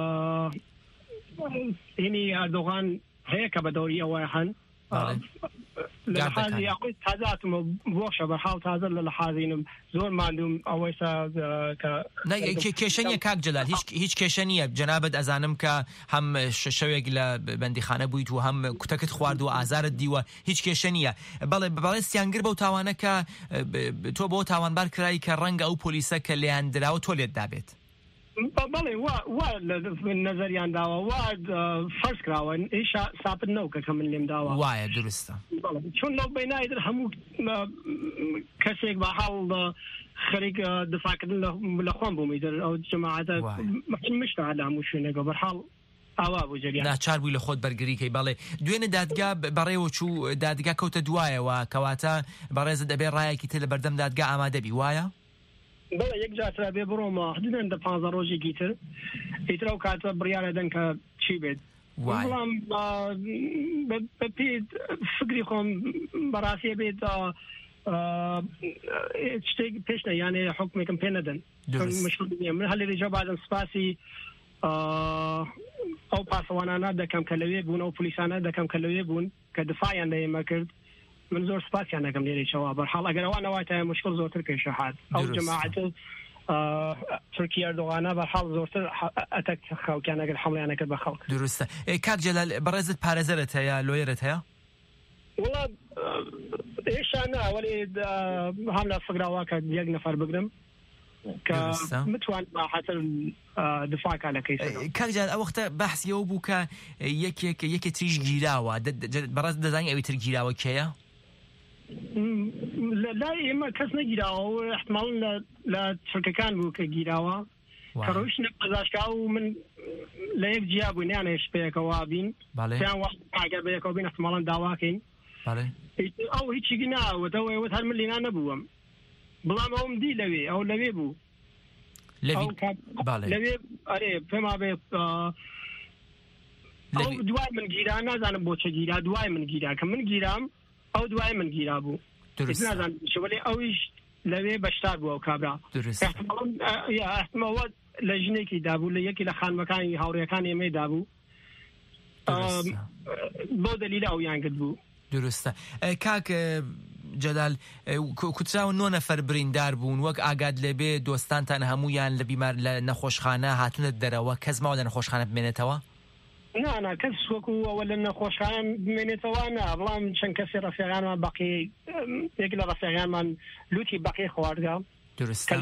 هینی ئەردۆغان هەیە کە بە دەوری ئەوە هەن لە حاضی ئەوەی تازاتمە بۆشە بە حاڵ تازە لە حاضینم زۆر مادوم ئەوەی کێشەنیە کاک جەلال هیچ کێشە نییە جەنابەت ئەزانم کە هەم شەوێک لە بەندیخانە بوویت و هەم کوتەکەت خوارد و ئازارت دیوە هیچ کێشە نییە بەڵێ سیانگر بەو تاوانە کە تۆ بۆ تاوانبار کرایی کە ڕەنگە ئەو پۆلیسە کە لێیان دراوە تۆ لێت دابێت بەڵێ وا نەزەریان داوە وا فەرز کراوە ئیشا ساپت نەوکە کە من لێم داوە وایە دروستە چون لەو بینایدر هەموو کەسێک بە حاڵ خەریک دفاعکردن لە خۆم بوومی در ئەو جەماعەتە مشتە هەدا هەموو شوێنێکە بەرحاڵ ئاوا بوو جەریان ناچار بووی لە خۆت بەرگریکەی بەڵێ دوێنێ دادگا بەڕێوە چوو دادگا کەوتە دوایەوە کەواتە بەڕێزە دەبێت ڕایەکی تر لە بەردەم دادگا ئامادەبی وایە بەڵێ یەک جاترا بێ بڕۆمە حدودەن 15 ڕۆژێکی تر ئیتر ئەو کاتە بڕیارە دەن کە چی بێت بەڵام بەپێ فکری خۆم بەڕاستی بێت شتێک پێشنە یانێ حکمێکم پێ نەدەن من هەلێرێجا بادەم سپاسی ئەو پاسەوانانە دەکەم کە لەوێ بوون ئەو پلیسانە دەکەم کە لەوێ بوون کە دفاعیان لە ئێمە کرد من زۆر سپاسیان دەکەم لێرەیەوە بەرحاڵ ئەگەر ئەوانەوەی مشکل زۆرتر پێشە هات ئەو جەماعەت تورکیا ئەردۆغانە بەرحاڵ زۆرتر ئەتەک خەڵکیان ئەگەر حمڵیانە کرد بە خەڵک دروستە کاک جەلال بەڕێزت پارێزەرت هەیە لۆیەرت هەیە وڵا ئێشا ناوەێ هەم لە فکراوە کە یەک نەفەر بگرم کە متوان حتر دفاعکە لەکەی کاک جەلال ئەو وەختە بەحسیەوە بوو کە یەکێ تریش گیراوە بەڕاست دەزانی ئەوی تر گیراوە کێیە لای ئێمە کەس نەگیراوە احتمال لە تورکەکان بوو کە گیراوە کە ڕۆیشتە پزاشکا و من لە یەک جیا بووینیان هێش پێیەکەوە بین پێیان ئاگەر بەیەکەوە بین احتماڵەن داواکەین ئەو هیچی ناوەتەوەوە هەر من لێنا نەبووم بڵام ئەوم دی لەوێ ئەو لەوێ بوو لەوێ ئەرێ پێما بێ ئەو دوای من گیرا نازانم بۆچە گیرا دوای من گیرا کە من گیرام ئەو دوای من گیرا بوو نازانم شوەڵێ ئەویش لەوێ بەشدار بووە و کابرا احتماڵەوە لە ژنێکی دابوو لە یەکی لە خانمەکانی هاوڕێەکان ئێمەی دابوو بۆ دەلیلە ئەویان کرد بوو دروستە کاک جەلال کوتراوە 9 نەفەر بریندار بوون وەک ئاگاد لەبێ دۆستانتان هەمویان لە بیمار لە نەخۆشخانە هاتوونە دەرەوە کەس ماوە لە نەخۆشخانە بمێنێتەوە نا کەس وەکو ئەوە لە نەخۆشخانە بمێنێتەوە نا بەڵام چەند کەسی ڕەفیقانمان بەقی یەک لە ڕەفیقانمان لوتی بەقی خواردگا دروستە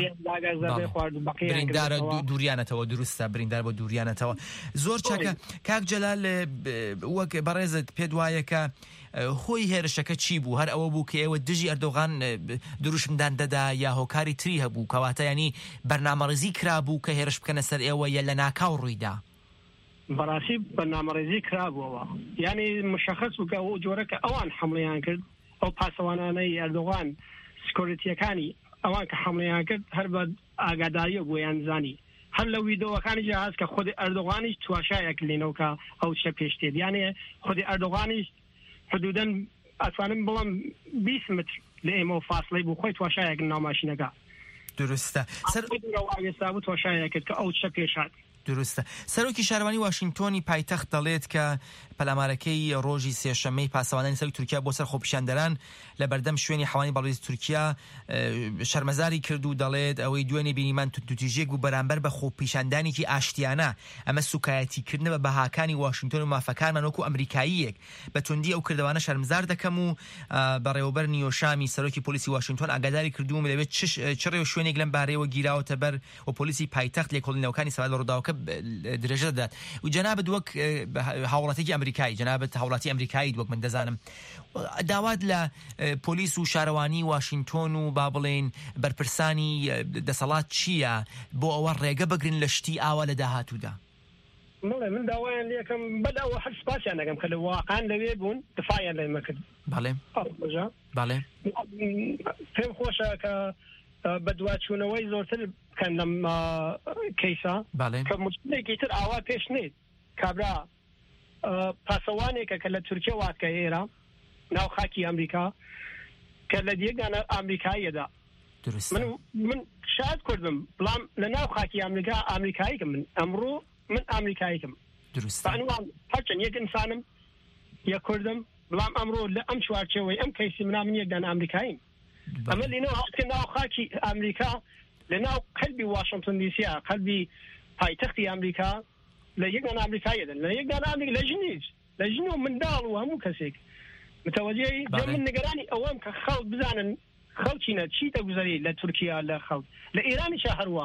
بریندارە دووریانەتەوە دروستە بریندار بۆ دووریانەتەوە زۆر چاکە کاک جەلال وەک بەڕێزت پێت وایە کە هۆی هێرشەکە چی بوو هەر ئەوە بوو کە ئێوە دژی ئەردۆغان دروشمدان دەدا یا هۆکاری تری هەبوو کەواتە ینی بەرنامەڕێزی کرابوو کە هێرش بکەنە سەر ئێوە یە لە ناکاو ڕوویدا بەڕاستی بەرنامەڕێزی کرابووەوە یعنی مشخص بوو کە ئەو جۆرەکە ئەوان حمڵیان کرد ئەو پاسەوانانەی ئەردۆغان سکۆریتیەکانی ئەوان کە حمڵیان کرد هەر بە ئاگاداریە بۆیان زانی هەر لە ویدۆوەکانی جاهاز کە خودی ئەردۆغانیش تواشایەک لێنەوە کە ئەو شە پێشتێت یانێ خودی ئەردۆغانیش حدودەن ئەتوانم بڵم 20 متر لە ئێمە فاصلەی بوو خۆی تواشایەک ناوماشینەکە دروستە سەر بوو تواشایە کرد کە ئەو شە پێشات دروستە سەرۆکی شارەوانی واشنگتۆنی پایتەخت دەڵێت کە پەلامارەکەی ڕۆژی سێشەمەی پاسەوانانی سەرۆکی تورکیا بۆ سەر خۆپیشاندەران لە بەردەم شوێنی حەوانی بەڵێزی تورکیا شەرمەزاری کرد و دەڵێت ئەوەی دوێنێ بینیمان توتیژێک بوو بەرامبەر بە خۆپیشاندانێکی ئاشتیانە ئەمە سوکایەتیکردنە بە بەهاکانی واشنگتۆن و مافەکانمان وەکو ئەمریکاییەک بە توندی ئەو کردوانە شەرمزار دەکەم و بەڕێوەبەر نیۆشامی سەرۆکی پۆلیسی واشنگتۆن ئاگاداری کردووم لەوێت چ ڕێوە شوێنێک لەم بارەیەوە گیراوەتە بەر و پۆلیسی پایتەخت لێکۆڵینەوەکانی سەبات لە ڕووداوەکە درێژە دەدات و جەنابەت وەک هاوڵاتێکی ئەمریکایی جەنابەت هاوڵاتی ئەمریکایی وەک من دەزانم داوات لە پۆلیس و شارەوانی واشنگتۆن و با بڵێن بەرپرسانی دەسەڵات چییە بۆ ئەوە ڕێگە بگرن لە شتی ئاوا لە داهاتوودا من داوایان لێکم بەداوە هەر سپاسیان دەکەم کە لە واقعان لەوێ بوون دفاعیان لێمە کرد بەڵێ بەڵێ پێم خۆشە کە بە دواچوونەوەی زۆرتر بکەن لەم کەیسا کە مشکلێکی تر ئاوا پێش نیت کابرا پاسەوانێکە کە لە تورکیا واتکە ئێرە ناو خاکی ئەمریکا کە لە دیێگانە ئەمریکاییەدا من شاید کوردم بڵام لە ناو خاکی ئەمریکا ئەمریکاییکم من ئەمڕۆ من ئەمریکاییکم هەرچەند یەک ئینسانم یەک کوردم بەڵام ئەمڕۆ لە ئەم چوارچەوەی ئەم کەیسی من یەکدان ئەمریکاییم ئەمە لێنەوە هەڵکە ناو خاکی ئەمریکا لە ناو قەلبی واشنگتن دیسیە قەلبی پایتەختی ئەمریکا لە یەکدان ئەمریکایەدن لە یەکدان ئەمریکا لە ژنیج لە ژن و منداڵ و هەموو کەسێک متوەجهی من نیگەرانی ئەوەم کە خەڵک بزانن خەڵکینە چی دەگوزەری لە تورکیا لە خەڵک لە ئێرانیش هەروە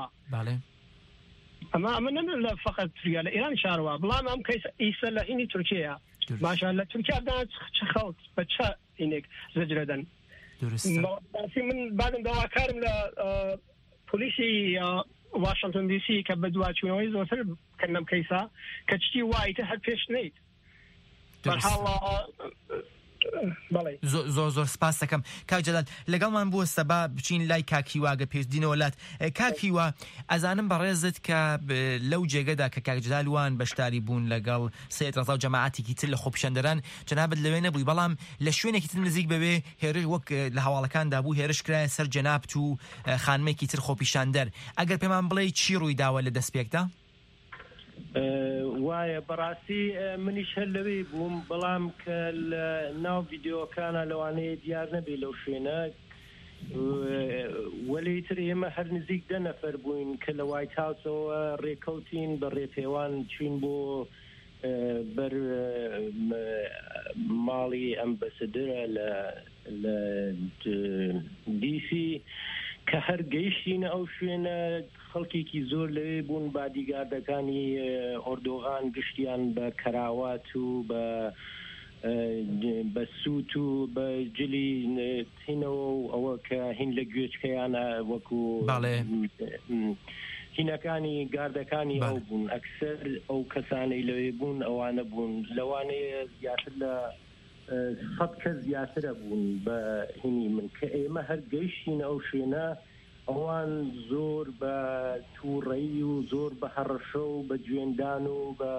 ئەمە نەمە لە فقط تورکیا لە ئێرانی شارەوە بەڵام ئەم کەیس ئیسە لە هینی تورکیە ماشا لە تورکیا دانات چ خەڵک بە چ هینێک زەجرەدەن من بعدم داواکارم لە پۆلیسی واشنگتن دیسی کە بە دوواچوونەوەی زۆرتر کردنم کەیسا کە چتی وایتە هەر پێش نیت زۆر سپاس دەکەم کاک جەلال لەگەڵمان بووە سەبا بچین لای کاکیواگە پێشدینەوەلات کاکیوا ئەزانم بەڕێزت کە لەو جێگەدا کە کاک جەلال وان بەشداری بوون لەگەڵ سەیەد ڕەزا و جەماعەتێکی تر لە خۆپیشەندەران جەنابەت لەوێ نەبووی بەڵام لە شوێنێکی تر نزیک بەوێ هێرش وەک لە هەواڵەکاندا بوو هێرش کرایە سەر جەنابەت و خانمێکی تر خۆپیشاندەر ئەگەر پێمان بڵێ چی ڕووی داوە لە دەستپێکدا وایە بەڕاستی منیش هەر لەوێ بووم بەڵام کە لە ناو ڤیدیۆکانە لەوانەیە دیار نەبێ لەو شوێنە وەلەیتر ئێمە هەر نزیک 10 نەفەر بووین کە لە وایت هاوسەوە ڕێکەوتین بە ڕێپێوان چوین بۆ بەر ماڵی ئەمبەسەدەرە لە دیسی کە هەر گەیشتینە ئەو شوێنە خەڵکێکی زۆر لەوێ بوون بادیگاردەکانی ئۆردۆغان گشتیان بە کەراوات و بە سووت و بە جلی هینەوە و ئەوە کە هین لە گوێچکەیانە وەکو هینەکانی گاردەکانی ئەو بوون ئەکسەر ئەو کەسانەی لەوێ بوون ئەوانە بوون لەوانەیە زیاتر لە 100 کەس زیاترە بوون بە هینی من کە ئێمە هەر گەیشتین ئەو شوێنە ئەوان زۆر بە تووڕەیی و زۆر بە هەڕەشە و بە گوێندان و بە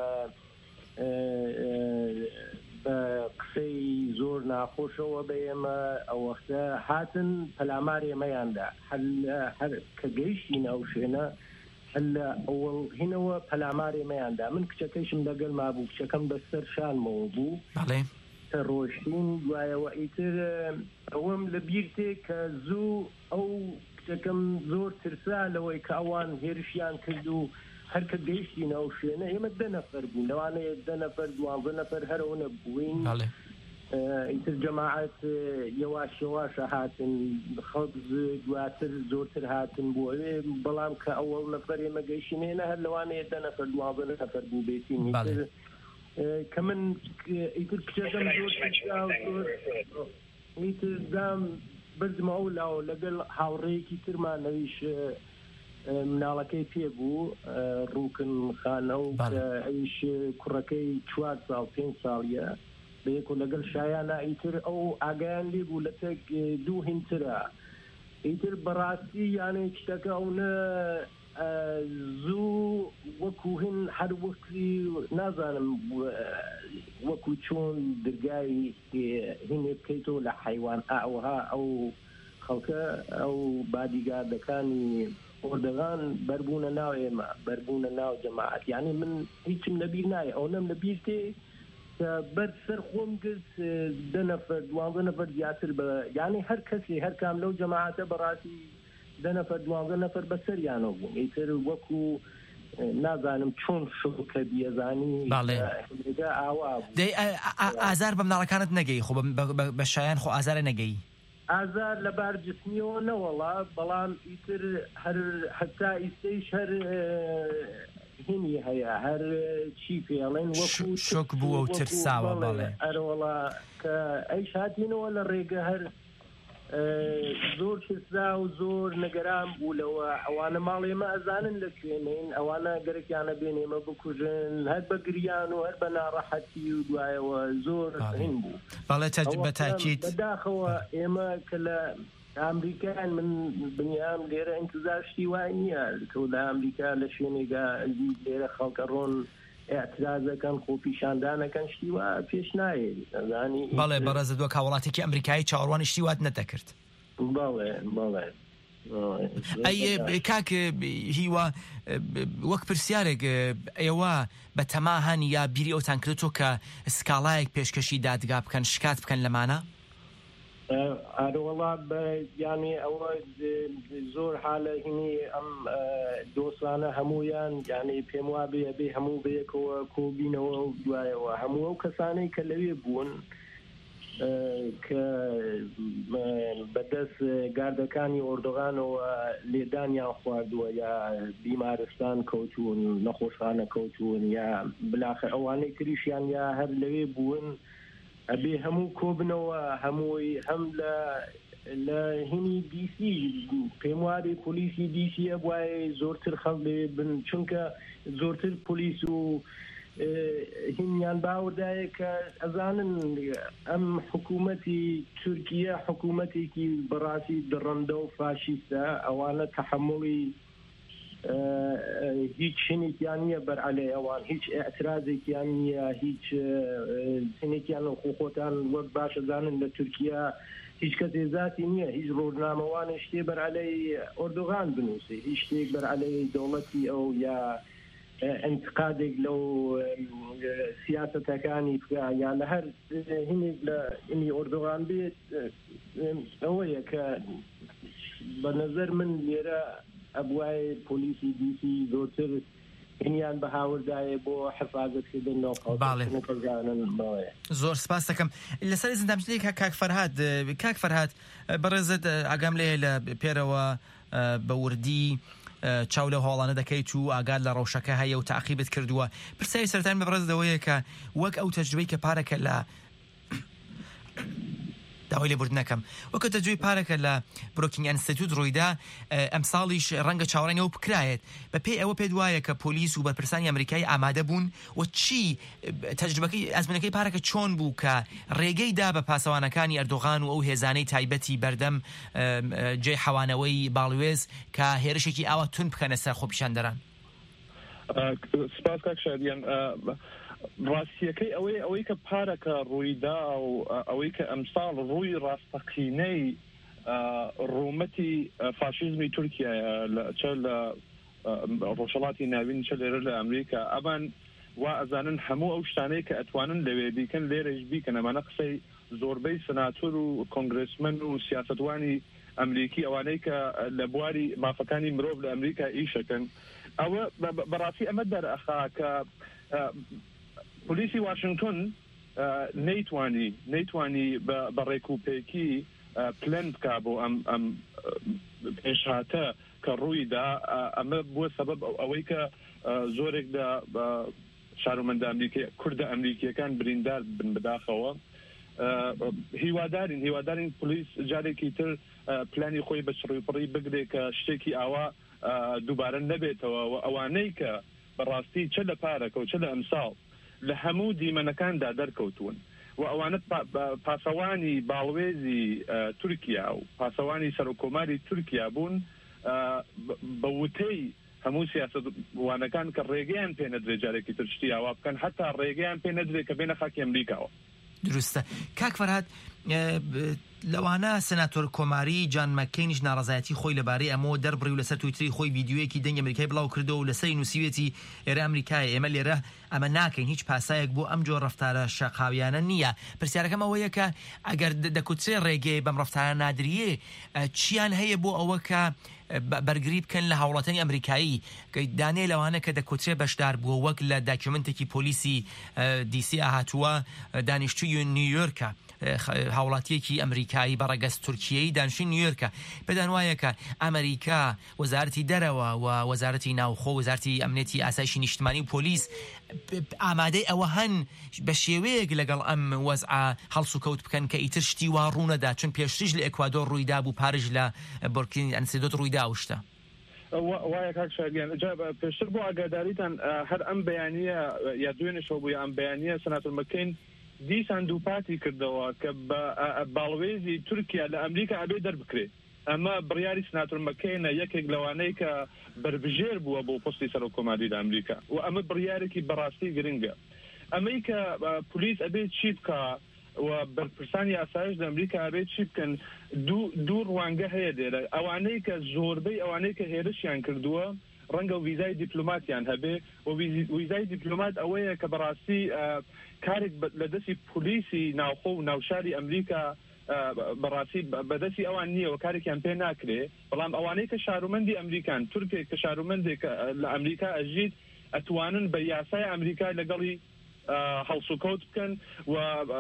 قسەی زۆر ناخۆشەوە بە ئێمە ئەو وەختە هاتن پەلامار ئێمەیاندا هەر کە گەیشتین ئەو شوێنە هەلە ئەوڵ هینەوە پەلامار ئێمەیاندا من کچەکەیشم لەگەڵ مابوو کچەکەم بەسەر شانمەوە بوو ڕۆشتین دوایەوە ئیتر ئەوەم لە بیر تێ کە زوو ئەو کچەکەم زۆر ترسا لەوەی کە ئەوان هێرشیان کرد و هەرکە گەیشتین ئەو شوێنە ئێمە 10 نەفەر بوون لەوانەیە 10 نەفەر 12 نەفەر هەرەوە بووین ئیتر جەماعەت یەواش یەواشە هاتن خەڵک دواتر زۆرتر هاتن بۆ ئەوێ بەڵام کە ئەوەڵ نەفەر ئێمە گەیشتینێنە هەر لەوانەیە 10 نەفەر 12 نەفەر بوو بێتین کە من ئیتر کچەکەم زۆر ئیتر دام بردمەوە لاوە لەگەڵ هاوڕێیەکی ترمانەویش مناڵەکەی پێبوو ڕووکن خانە و ئەویش کوڕەکەی 4 ساڵ 5 ساڵیە بەیەک و لەگەڵ شایانە ئیتر ئەو ئاگایان لێ بوو لە تەک 2 هینترە ئیتر بەڕاستی یانێ شتەکە ئەوە زوو وەکو هین هەر وەکتی نازانم وەکو چۆن دەرگای هینێ بکەیتەوە لە حیوان ئاوها ئەو خەڵکە ئەو بادیگاردەکانی ئۆردەغان بەربوونە ناو ئێمە بەربوونە ناو جەماعەت یعنی من هیچم لەبیر نایە ئەو نەم لەبیر تێ بەر سەر خۆم گرت 10 نەفەر 12 نەفەر زیاتر بە یعنی هەر کەسی هەر کام لەو جەماعەتە بەڕاستی 10 نەفەر 12 نەفەر بەسەریانەوە بوون ئیتر وەکو نازانم چۆن شوکە بیەزانی ئاوا ئازار بە مناڵەکانت نەگەی خۆ بە شایان خۆ ئازارە نەگەی ئازار لەبار جسمیەوە نەوەڵا بەڵام ئیتر هەر حتا ئیسەیش هەر هینی هەیە هەر چی پێڵێن وەکو شۆک بووە و ترساوە بەڵێ ئەرەوەڵا کە ئەیش هاتینەوە لە ڕێگە هەر زۆر ترسا و زۆر نەگەران بوو لەوە ئەوانە ماڵ ئێمە ئەزانن لەکوێنین ئەوانە گەرەکیانە بێن ئێمە بکوژن هەر بە گریان و هەر بە ناڕەحەتی و دوایەوە زۆر هین بوو بەڵێ بە تاکید بەداخەوە ئێمە کە لە ئەمریکایان من بنیام لێرە ئینتزار شتی وای نییە کە لە ئەمریکا لە شوێنێگا لێرە خەڵکە ڕۆن اعتراضەکەن خۆپیشاندانەکەن شتی وا پێش نایە زانی بەڵێ بەڕێزە دووە کاوەڵاتێکی ئەمریکایی چاوەڕوانی شتی وات نەدەکرد بەڵێ ئەی کاک هیوا وەک پرسیارێک ئێوە بە تەماهەن یا بیری ئەوتان کردێتەوە کە سکاڵایەک پێشکەشی دادگا بکەن شکات بکەن لەمانە؟ ئەوەڵا یانی ئەوە زۆر حالە هینی ئەم دۆستانە هەمویان یعنی پێم وا بێ هەموو بەیەکەوە کۆبینەوە و دوایەوە هەموو ئەو کەسانەی کە لەوێ بوون کە بەدەست گاردەکانی ئۆردۆغانەوە لێدانیان خواردووە یا بیمارستان کەوتون نەخۆشخانە کەوتون یا بلاخە ئەوانەی تریشیان یا هەر لەوێ بوون ئەبێ هەموو کۆبنەوە هەمووی هەم لە هینی دیسی پێم وابێ پۆلیسی دیسی ئەبوایە زۆرتر خەڵک لێ بن چونکە زۆرتر پۆلیس و هینیان باوردایە کە ئەزانن ئەم حکوومەتی تورکیە حکوومەتێکی بەڕاستی دڕندە و فاشیستە ئەوانە تەحمڵی هیچ شنێکیان نییە بەرعەلەی ئەوان هیچ ئەترازێکیان نییە هیچ شنێکیان خۆخۆتان وەک باشەزانن لە تورکیا هیچ کەس ێزاتی نییە هیچ ڕۆژنامەوانە شتێ بەرعەلەی ئۆردۆغان بنووسێ هیچ شتێک بەرعەلەی دەوڵەتی ئەو یا انتقادێک لەو سیاسەتەکانی بکە یا لە هەر هینێک لە ئینی ئۆردۆغان بێت ئەوەیە کە بە نەزەر من لێرە ئەبوای پۆلیسی دیسی زۆرتر هینیان بە هاوردایە بۆ حفاظەتکردن زۆر سپاس دەکەم لەسەر زیندامچێک کاک فەرهاد بەڕێزت ئاگام لێ لە پێرەوە بە وردی چاو لە هۆڵانە دەکەیت و ئاگاد لە ڕەوشەکە هەیە و تاقیبت کردووە پرسیاری سەرەتایان بەڕێزەوەیە کە وەک ئەو تەجربەی کە پارەکە لە داوای لێبوردنەکەم وەکە تەجوی پارەکە لە بروکینگ ئینستیتوت ڕوویدا ئەم ساڵیش ڕەنگە چاوەڕێنەوە بکرایێت بە پێی ئەوە پێت وایە کە پۆلیس و بەرپرسانی ئەمریکای ئامادە بوون و چی تەجربەکەی ئەزمونەکەی پارەکە چۆن بوو کە ڕێگەی دا بە پاسەوانەکانی ئەردۆغان و ئەو هێزانەی تایبەتی بەردەم جێ حەوانەوەی باڵوێز کە هێرشێکی ئاوا تون بکەنە سەر خۆپیشاندەران. سپاس کاک شادیان ڕاستیەکەی ئەوەی کە پارەکە ڕوویدا و ئەوەی کە ئەمساڵ ڕووی ڕاستەقینەی ڕوومەتی فاشیزمی تورکیایە چە لە ڕۆژهەڵاتی ناوین چە لێرە لە ئەمریکا ئەمان وا ئەزانن هەموو ئەو شتانەی کە ئەتوانن لەوێ بیکەن لێرەش بیکەن ئەمانە قسەی زۆربەی سناتور و کۆنگرسمەن و سیاسەتوانی ئەمریکی ئەوانەی کە لە بواری مافەکانی مرۆڤ لە ئەمریکا ئیشەکەن ئەوە بەڕاستی ئەمە دەرئەخا کە پۆلیسی واشنگتن نەیتوانی بە ڕێکوپێکی پلەن بکا بۆ ئەم پێشهاتە کە ڕوویدا ئەمە بووە سەبەب ئەوەی کە زۆرێک لە شارۆمەندە کوردە ئەمریکیەکان بریندار بن بەداخەوە هیوادارین پلیس جارێکی تر پلانی خۆی بە شڕیپڕی بگرێ کە شتێکی ئاوا دووبارە نەبێتەوە و ئەوانەی کە بەڕاستی چە لە پارەکە و چە لە ئەمساڵ لە هەموو دیمەنەکاندا دەرکەوتون و ئەوانە پاسەوانی باڵوێزی تورکیا و پاسەوانی سەرۆکۆماری تورکیا بوون بە وتەی هەموو سیاسەتوانەکان کە ڕێگەیان پێ نەدرێ جارێکی تر شتی ئاوا بکەن حتا ڕێگەیان پێ نەدرێ کە بێنە خاکی ئەمریکاوە. دروستە کاک فەرهاد لەوانە سەناتۆر کۆماری جان مەکەینیش ناڕەزایەتی خۆی لەبارەی ئەمەوە دەربڕی و لەسەر تویتری خۆی ڤیدیۆیەکی دەنگ ئەمریکای بڵاو کردەوە و لەسەری نووسیوێتی ئێرە ئەمریکای ئێمە لێرە ئەمە ناکەین هیچ پاسایەک بۆ ئەم جۆر ڕەفتارە شەقاویانە نییە. پرسیارەکەم ئەوەیە کە ئەگەر دەکوترێ ڕێگەی بەم ڕەفتارە نادریێ چیان هەیە بۆ ئەوە کە بەرگری بکەن لە هاوڵاتانی ئەمریکایی کە دانێ لەوانە کە دەکوترێ بەشدار بووە وەک لە داکیومنتێکی پۆلیسی دیسی ئاهاتووە دانیشتووی نیویۆرکە هاوڵاتیەکی ئەمریکایی بەڕێگەست تورکیەی دانیشتووی نیویۆرکە پێدان وایە کە ئەمریکا وەزارەتی دەرەوە و وەزارەتی ناوخۆ وەزارەتی ئەمنێتی ئاسایشی نیشتمانی و پۆلیس ئامادەی ئەوە هەن بە شێوەیەک لەگەڵ ئەم وەزعە هەڵس و کەوت بکەن کە ئیتر شتی وا ڕوونەدا چون پێشتریش لە ئێکوادۆر ڕوویدا بوو پارژ لە بورکینگ ئینستیتوت ڕوویدا وشتە. وایە کاک شاگیان پێشتر بۆ ئاگاداریتان هەر ئەم بەیانیە یا دوێنێشەوە بووە ئەم بەیانیە سەناتۆر مەکەین دیسان دووپاتی کردەوە کە باڵوێزی تورکیا لە ئەمریکا ئەبێ دەربکرێت. ئەمە بڕیاری سناتۆر مەکەینە یەکێک لەوانەی کە بربژێر بووە بۆ پۆستی سەرۆکۆماری لە ئەمریکا و ئەمە بڕیارێکی بەڕاستی گرنگە. ئەمەی کە پلیس ئەبێ چی بکە و بەرپرسانی ئاسایش لە ئەمریکا ئابێت چی بکەن دوو ڕوانگە هەیە دێرە ئەوانەی کە زۆربەی ئەوانەی کە هێرشیان کردووە ڕەنگە ویزای دیپلۆماتیان هەبێ و ویزای دیپلۆمات ئەوەیە کە بەڕاستی کارێک لە دەستی پۆلیسی ناوخۆ و ناوشاری ئەمریکا بەڕاستی بەدەستی ئەوان نییە و کارێکیان پێ ناکرێ بەڵام ئەوانەی کە شارومەندی ئەمریکان تورکێک کە شارومەندێک لە ئەمریکا ئەژیت ئەتوانن بە یاسای ئەمریکا لەگەڵی هەڵسوکەوت بکەن و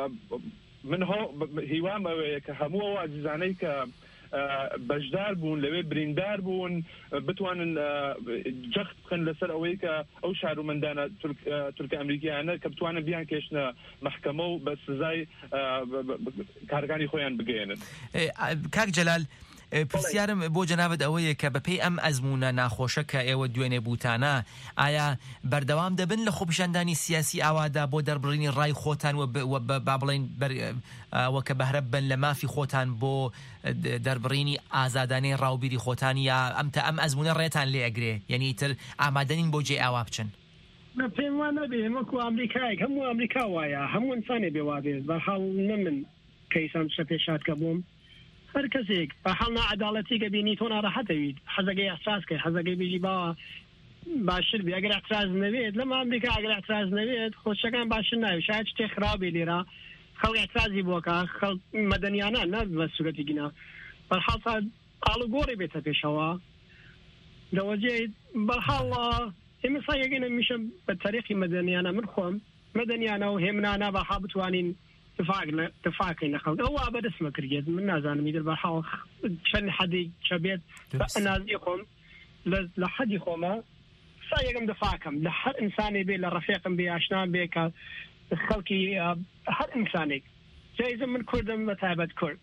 من هیوام ئەوەیە کە هەموو ئەو عزیزانەی کە بەشدار بوون لەوێ بریندار بوون بتوانن جەخت بکەن لەسەر ئەوەی کە ئەو شارومەندانە تورک ئەمریکیانە کە بتوانن بیان کێشنە مەحکەمە و بە سزای کارەکانی خۆیان بگەێنن. کاک جەلال پرسیارم بۆ جەنابەت ئەوەیە کە بەپێی ئەم ئەزمونە ناخۆشە کە ئێوە دوێنێ بوتانە ئایا بەردەوام دەبن لە خۆپیشاندانی سیاسی ئاوادا بۆ دەربڕینی ڕای خۆتان و با بڵێن وە کە بەهرە بن لە مافی خۆتان بۆ دەربڕینی ئازادانەی ڕاوبیری خۆتانی یا ئەم ئەزمونە ڕێتان لێ ئەگرێ یعنی تر ئامادەنین بۆ جێ ئاوا بچن؟ پێم وانە بێ وەکو ئەمریکایەک هەموو ئەمریکا وایە هەموو ئینسانێ بێوا بێت بەحاڵ نە من کەیسان شە پێشات کە بووم هەر کەسێک بەحاڵ نەعەداڵەتی کە بینی تۆ ناڕەحەتەویت حەزەکەی ئەحساسکەی حەزەکەی بێژی باوە باشتر بێ ئەگەر اعتراض نەوێت لەمە ئەمریکا ئەگەر اعتراض نەوێت خۆشەکان باشتر ناوێت شاید شتێ خراپێ لێرە خەڵک اعتراضی بۆکە خەڵک مەدەنیانە نە بە سوورەتی گینا بەحاڵ ئاڵوگۆڕی بێتە پێشەوە لەوەجێ بەحاڵ ئێمە سایەگەنە میشە بە تاریخی مەدەنیانە من خۆم مەدەنیانە و هێمنانە بەحا بتوانین تفاقی نەخەڵک ئەوە بەدەستمە کردێت من نازانم میدر بەحاڵ چەند حەدی چەبێت بە ئەنازی خۆم لە حەدی خۆمە سایەگەم دفاعکەم لە هەر ئینسانێ بێ لە ڕەفێقم بێ ئاشنام بێ کە خەڵکی هەر ئینسانێک جایزە من کوردم بە تایبەت کورد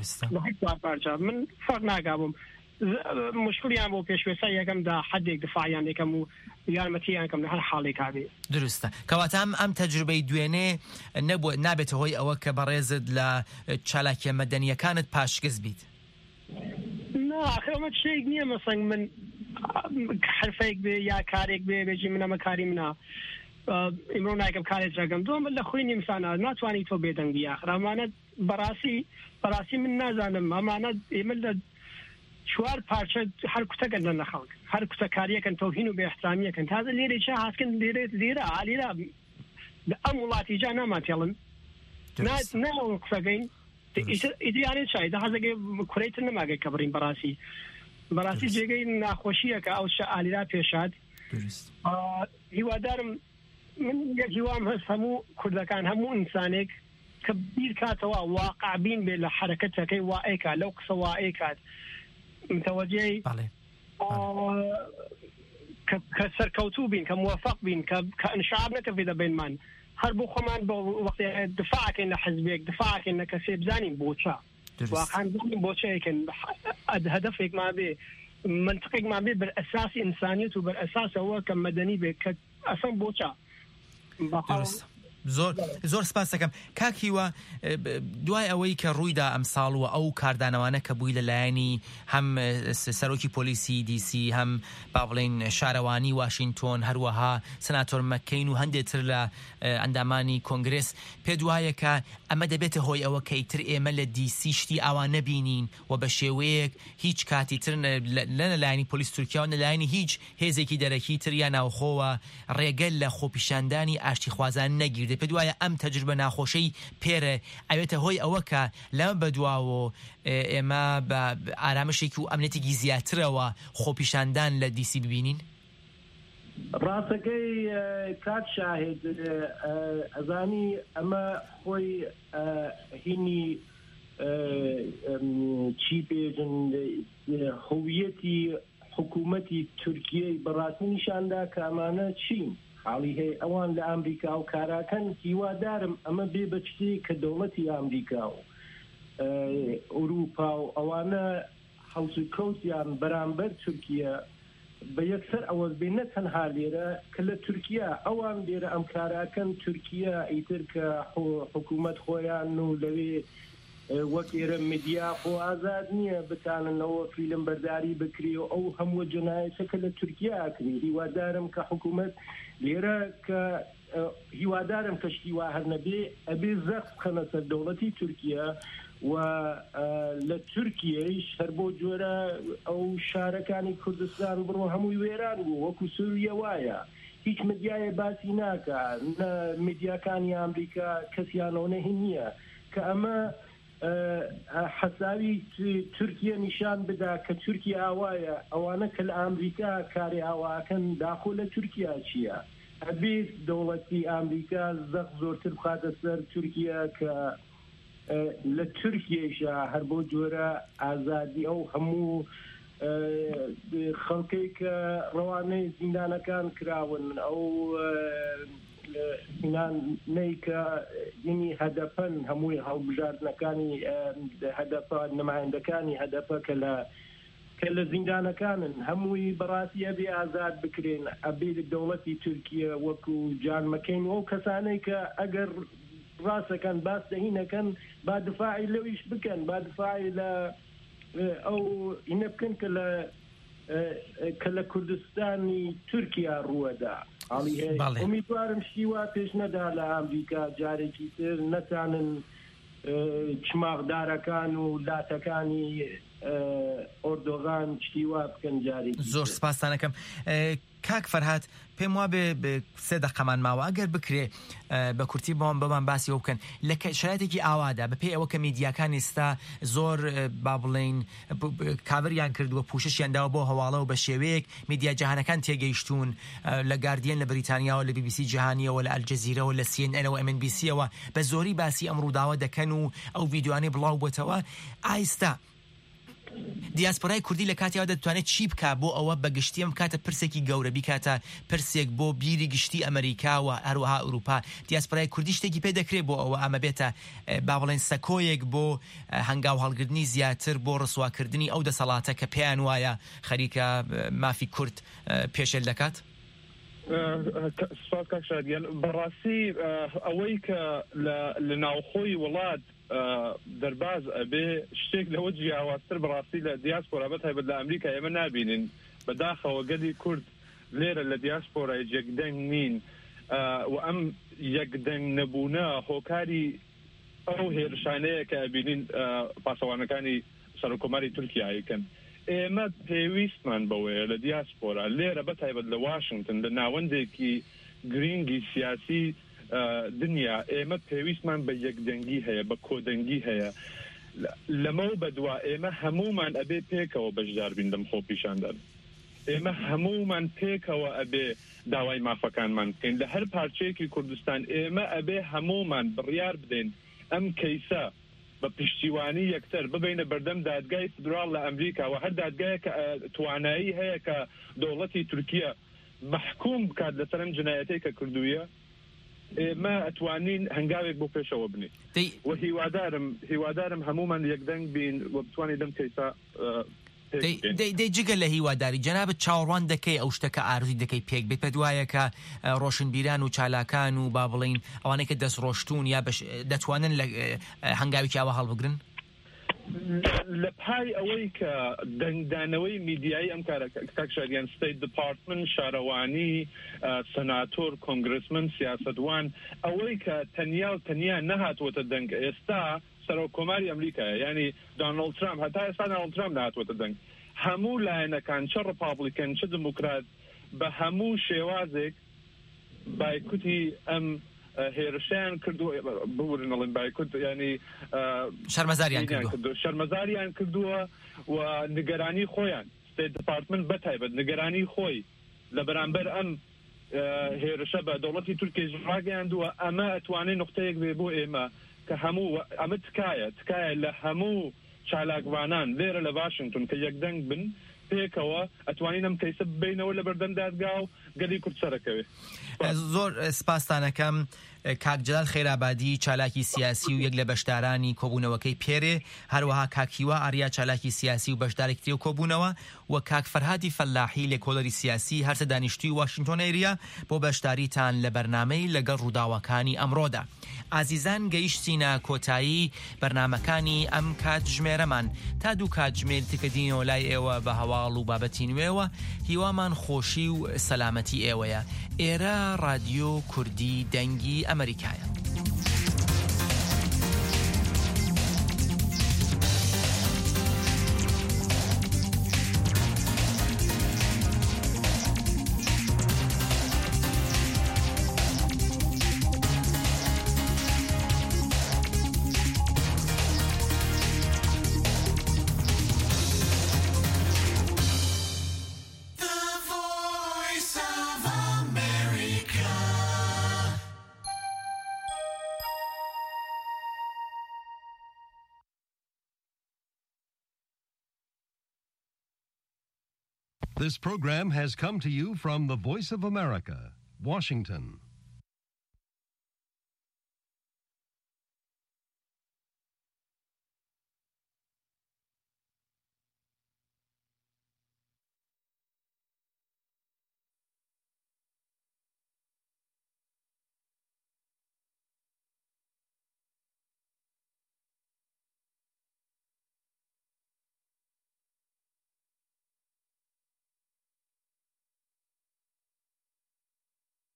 من فەرق ناگابووم مشکلیان بۆ پێشوێسە یەکەمدا حەدێک دفاعیان یەکەم و یارمەتیان کەم لە هەر حاڵێک کابێ دروستە کەواتە ئەم تەجروبەی دوێنێ نابێتە هۆی ئەوە کە بەڕێزت لە چالاکیە مەدەنیەکانت پاشگەز بیت ناخەمە شتێک نییە مەسەنگ من حرفێک بێ یا کارێک بێ بێژی من ئەمە کاری منە ئیمڕۆ نایکەم کارێک ڕەگەم دووەم لە خۆی نیمسانە ناتوانانی تۆ بێدەنگی یاخر ئەمانە بەڕاستی من نازانم ئەمانە ئێمە لە چوار پارچە هەر کوتەکەن لە خەڵک هەر کوتەکاریەکەن تەوهین و بێ احترامیەکەن تازە لێرە چا هاسکن لێرە عالیرا ئەم وڵاتی جا ناماتێڵن ناوە قسەگەین ئیدیانێت شایدە هەزەگەی کوڕیتر نەماگەی کە بڕین بەڕاستی جێگەی ناخۆشیەکە ئەو شە عالیرا پێشاد هیوادارم من یەک هیوام هەست هەموو کوردەکان هەموو ئینسانێک کە بیر کاتەوە واقعبین بێ لە حرەکەتەکەی وائێکا لەو قسە وائێکات متوجهی کە سەرکەوتوو بین کە موفق بین کە ئینشاء نەکەوێتە بینمان هەر بۆ خۆمان بۆ وەختی دفاعکەین لە حزبێک دفاعکەین لە کەسێ بزانین بۆچە واقعا بزانین بۆچەیەکەن هەدەفێکمان بێ منطقێکمان بێ بەر ئەساسی ئینسانیەت و بەر ئەساسەوە کە مەدەنی بێ کە ئەسەن بۆچە زۆر سپاس دەکەم کاکیوە دوای ئەوەی کە ڕوویدا ئەم ساڵوە ئەو کاردانەوانە کە بووی لەلایەنی هەم سەرۆکی پۆلیسی دیسی هەم با بڵێن شارەوانی واشنگتۆن هەروەها سناتۆر مەککەین و هەندێکتر لە ئەندامانی کۆنگرس پێ دوایە کە ئەمە دەبێتە هۆی ئەوە کە ئیتر ئێمە لە دیسی شتی ئاوا نەبینین و بە شێوەیەک هیچ کاتی تر لە لەلایەنی پۆلیس تورکیا و لەلایەنی هیچ هێزێکی دەرەکی تر یا ناوخۆوە ڕێگەل لە خۆپیشاندانی ئاشتی خوازان نەگیردێت پێ دوایە ئەم تەجروبە ناخۆشەی پێرە ئەوێتە هۆی ئەوە کە لەمە بەدواوە ئێمە بە ئارامشێکی و ئەمنێتێکی زیاترەوە خۆپیشاندان لە دیسی ببینین؟ ڕاستەکەی کات شاهد ئەزانی ئەمە خۆی هینی چی بێژن هویەتی حکوومەتی تورکیای بەڕاستی نیشاندا کە ئەمانە چین حاڵی هەیە ئەوان لە ئەمریکا و کاراکەن هیوادارم ئەمە بێ بەچتی کە دەوڵەتی ئەمریکا و ئەوروپا و ئەوانە هەڵسوکەوتیان بەرامبەر تورکیا بە یەکسەر ئەوە بێ نە تەنها لێرە کە لە تورکیا ئەوان لێرە ئەم کاراکەن تورکیا ئیتر کە حکوومەت خۆیان و لەوێ وەک ئێرە میدیا خۆ ئازاد نییە بتاننەوە فیلم بەرداری بکری و ئەو هەموو جنایەتەکە لە تورکیا ئاکری هیوادارم کە حکوومەت لێرە کە هیوادارم کەشتی وا هەر نەبێ ئەبێ زەخت بخەنە سەر دەوڵەتی تورکیا و لە تورکیایش هەر بۆ جۆرە ئەو شارەکانی کوردستان بڕۆ هەمووی وێران بوو وەکو سووریە وایە هیچ مدیایە باسی ناکە مدیاکانی ئەمریکا کەسیانەوە هی نییە کە ئەمە حەساوی تورکیا نیشان بدا کە تورکیا ئاوایە ئەوانە کە لە ئەمریکا کاری ئاواکەن داخۆ لە تورکیا چییە ئەبێ دەوڵەتی ئەمریکا زەق زۆرتر بخاتە سەر تورکیا کە لە تورکیایشە هەر بۆ جۆرە ئازادی ئەو هەموو خەڵکەی کە ڕەوانەی زیندانەکان کراون ئەو زیندانەی کە یعنی هەدەپەن هەمووی هەڵبژاردنەکانی هەدەپە نمایندەکانی هەدەپە کە لە زیندانەکانن هەمووی بەڕاستی ئەبێ ئازاد بکرێن ئەبێ دەوڵەتی تورکیا وەکو جان مەکەین و ئەو کەسانەی کە ئەگەر ڕاستەکەن باس دەهینەکەن با دفاعی لەویش بکەن با دفاعی لە ئەو ئینە بکەن کە لە کوردستانی تورکیا ڕووەدا ئومیدوارم شتیوا پێش نەدا لە ئەمریکا جارێکی تر نەتانن چماغدارەکان و لاتەکانی ئۆردۆغان شتیوا بکەن جاری زۆر سپاسانەکەم کاک فەرهاد پێم وا بێ 3 دقەمان ماوە ئەگەر بکرێ بە کورتی بەمان باسی ئەو بکەن لە شرایەتێکی ئاوادا بەپێی ئەوە کە میدیاکان ئێستا زۆر با بڵێن کاڤریان کردووە پوششیان داوە بۆ هەواڵە و بە شێوەیەک میدیا جیهانەکان تێگەیشتون لە گاردیان لە بریتانیاوە لە BBC جیهانیەوە لە ئەلجەزیرەوە لە CNN و MNBCەوە بە زۆری باسی ئەم ڕووداوە دەکەن و ئەو ڤیدیۆانەی بڵاو بۆتەوە ئایستا دیاسپۆرای کوردی لە کاتیاوە دەتوانێت چی بکە بۆ ئەوە بە گشتی ئەم کاتە پرسێکی گەورە بیکاتە پرسێک بۆ بیری گشتی ئەمریکا و هەروەها ئەوروپا دیاسپۆرای کوردی شتێکی پێ دەکرێت بۆ ئەوە ئەمە بێتە با بڵێن سەکۆیەک بۆ هەنگاو هەڵگرتنی زیاتر بۆ ڕسواکردنی ئەو دەسەڵاتە کە پێیان وایە خەریکە مافی کورد پێشێل دەکات سپاس کاک شادیان بەڕاستی ئەوەی کە لە ناوخۆی وڵات دەرباز ئەبێ شتێک لەوە جیاوازتر بەڕاستی لە دیاسپۆرا بە تایبەت لە ئەمریکا ئێمە نابینین بەداخەوە گەلی کورد لێرە لە دیاسپۆرای جێکدەنگ نین و ئەم یەکدەنگ نەبوونە هۆکاری ئەو هێرشانەیە کە ئەبینین پاسەوانەکانی سەرۆکۆماری تورکیایەکەن ئێمە پێویستمان بەوەیە لە دیاسپۆرا لێرە بە تایبەت لە واشنگتن لە ناوەندێکی گرینگی سیاسی دنیا ئێمە پێویستمان بە یەکدەنگی هەیە بە کۆدەنگی هەیە لەمە بەدوا ئێمە هەمومان ئەبێ پێکەوە بەشدار بین لەم خۆ پیشاندان ئێمە هەمومان پێکەوە ئەبێ داوای مافەکانمان بکەین لە هەر پارچەیەکی کوردستان ئێمە ئەبێ هەمومان بڕیار بدەین ئەم کەیسە بە پشتیوانی یەکتر ببینە بەردەم دادگای فدرال لە ئەمریکا و هەر دادگایە کە توانایی هەیە کە دەوڵەتی تورکیا محکوم بکات لەسەر ئەم جنایەتەی کە کردوویە ئێمە ئەتوانین هەنگاوێک بۆ پێشەوە بنێ و هیوادارم هەمومان یەکدەنگ بین و بتوانین لەم کەیسە دەی جگە لە هیواداری جەنابەت چاوەڕوان دەکەی ئەو شتەکە ئارزوی دەکەی پێک بێت پێت وایە کە ڕۆشنبیران و چالاکان و با بڵین ئەوانەی کە دەست ڕۆشتون یا دەتوانن لە هەنگاوێکی ئاوا هەڵبگرن لە پای ئەوەی کە دەنگدانەوەی میدیایی ئەم کاکشاریان ستیت دپارتمنت شارەوانی سەناتۆر کۆنگرسمن سیاسەتوان ئەوەی کە تەنیا نەهاتوەتە دەنگ ئێستا سەرۆکۆماری ئەمریکایە یعنی دۆناڵد ترامپ هەتا ئێستا دۆناڵد ترامپ نهاتوەتە دەنگ هەموو لایەنەکان چه ڕپابلیکن چه دموکرات بە هەموو شێوازێک بایکوتی ئەم هێرشیان کردو بورنەڵێن بایکوت ینی شەرمەزاریان کردووە و نیگەرانی خۆیان ستیت دپارتمنت بەتایبەت نیگەرانی خۆی لە بەرامبەر ئەم هێرشە بە دەوڵەتی تورکیش ڕاگەیاندووە ئەمە ئەتوانێت نقطەیەک بێ بۆ ئێمە کە هەموو ئەمە تکایە لە هەموو چالاکوانان لێرە لە واشنگتن کە یەکدەنگ بن پێکەوە ئەتوانین ئەم کەیسە ببینەوە لە بەردەم دادگا و گەلی کورد سەرەکەوێ. زۆر سپاسانەکەم کاک جەلال خێرابادی چالاکی سیاسی و یەک لە بەشدارانی کۆبوونەوەکەی پێرێ، هەروەها کاکیوە ئاریا چالاکی سیاسی و بەشدارێک تری و کۆبوونەوە، و کاک فەرهادی فەلاحی لێکۆڵەری سیاسی هەرسە دانیشتووی واشنگتۆن ئێریا بۆ بەشداریتان لە بەرنامەی لەگەڵ ڕووداوەکانی ئەمڕۆدا. ئازیزان گەیشتینە کۆتایی بەرنامەکانی ئەم کات ژمێرەمان، تا دوو کات ژمێر تکەدینەوە لای ئێوە بە هەواڵ و بابەتی نوێوە، هیوامان خۆشی و سەلامەتی ئێوەیە. ئێرە رادیۆ کوردی دەنگی ئەمریکایە. This program has come to you from the Voice of America, Washington.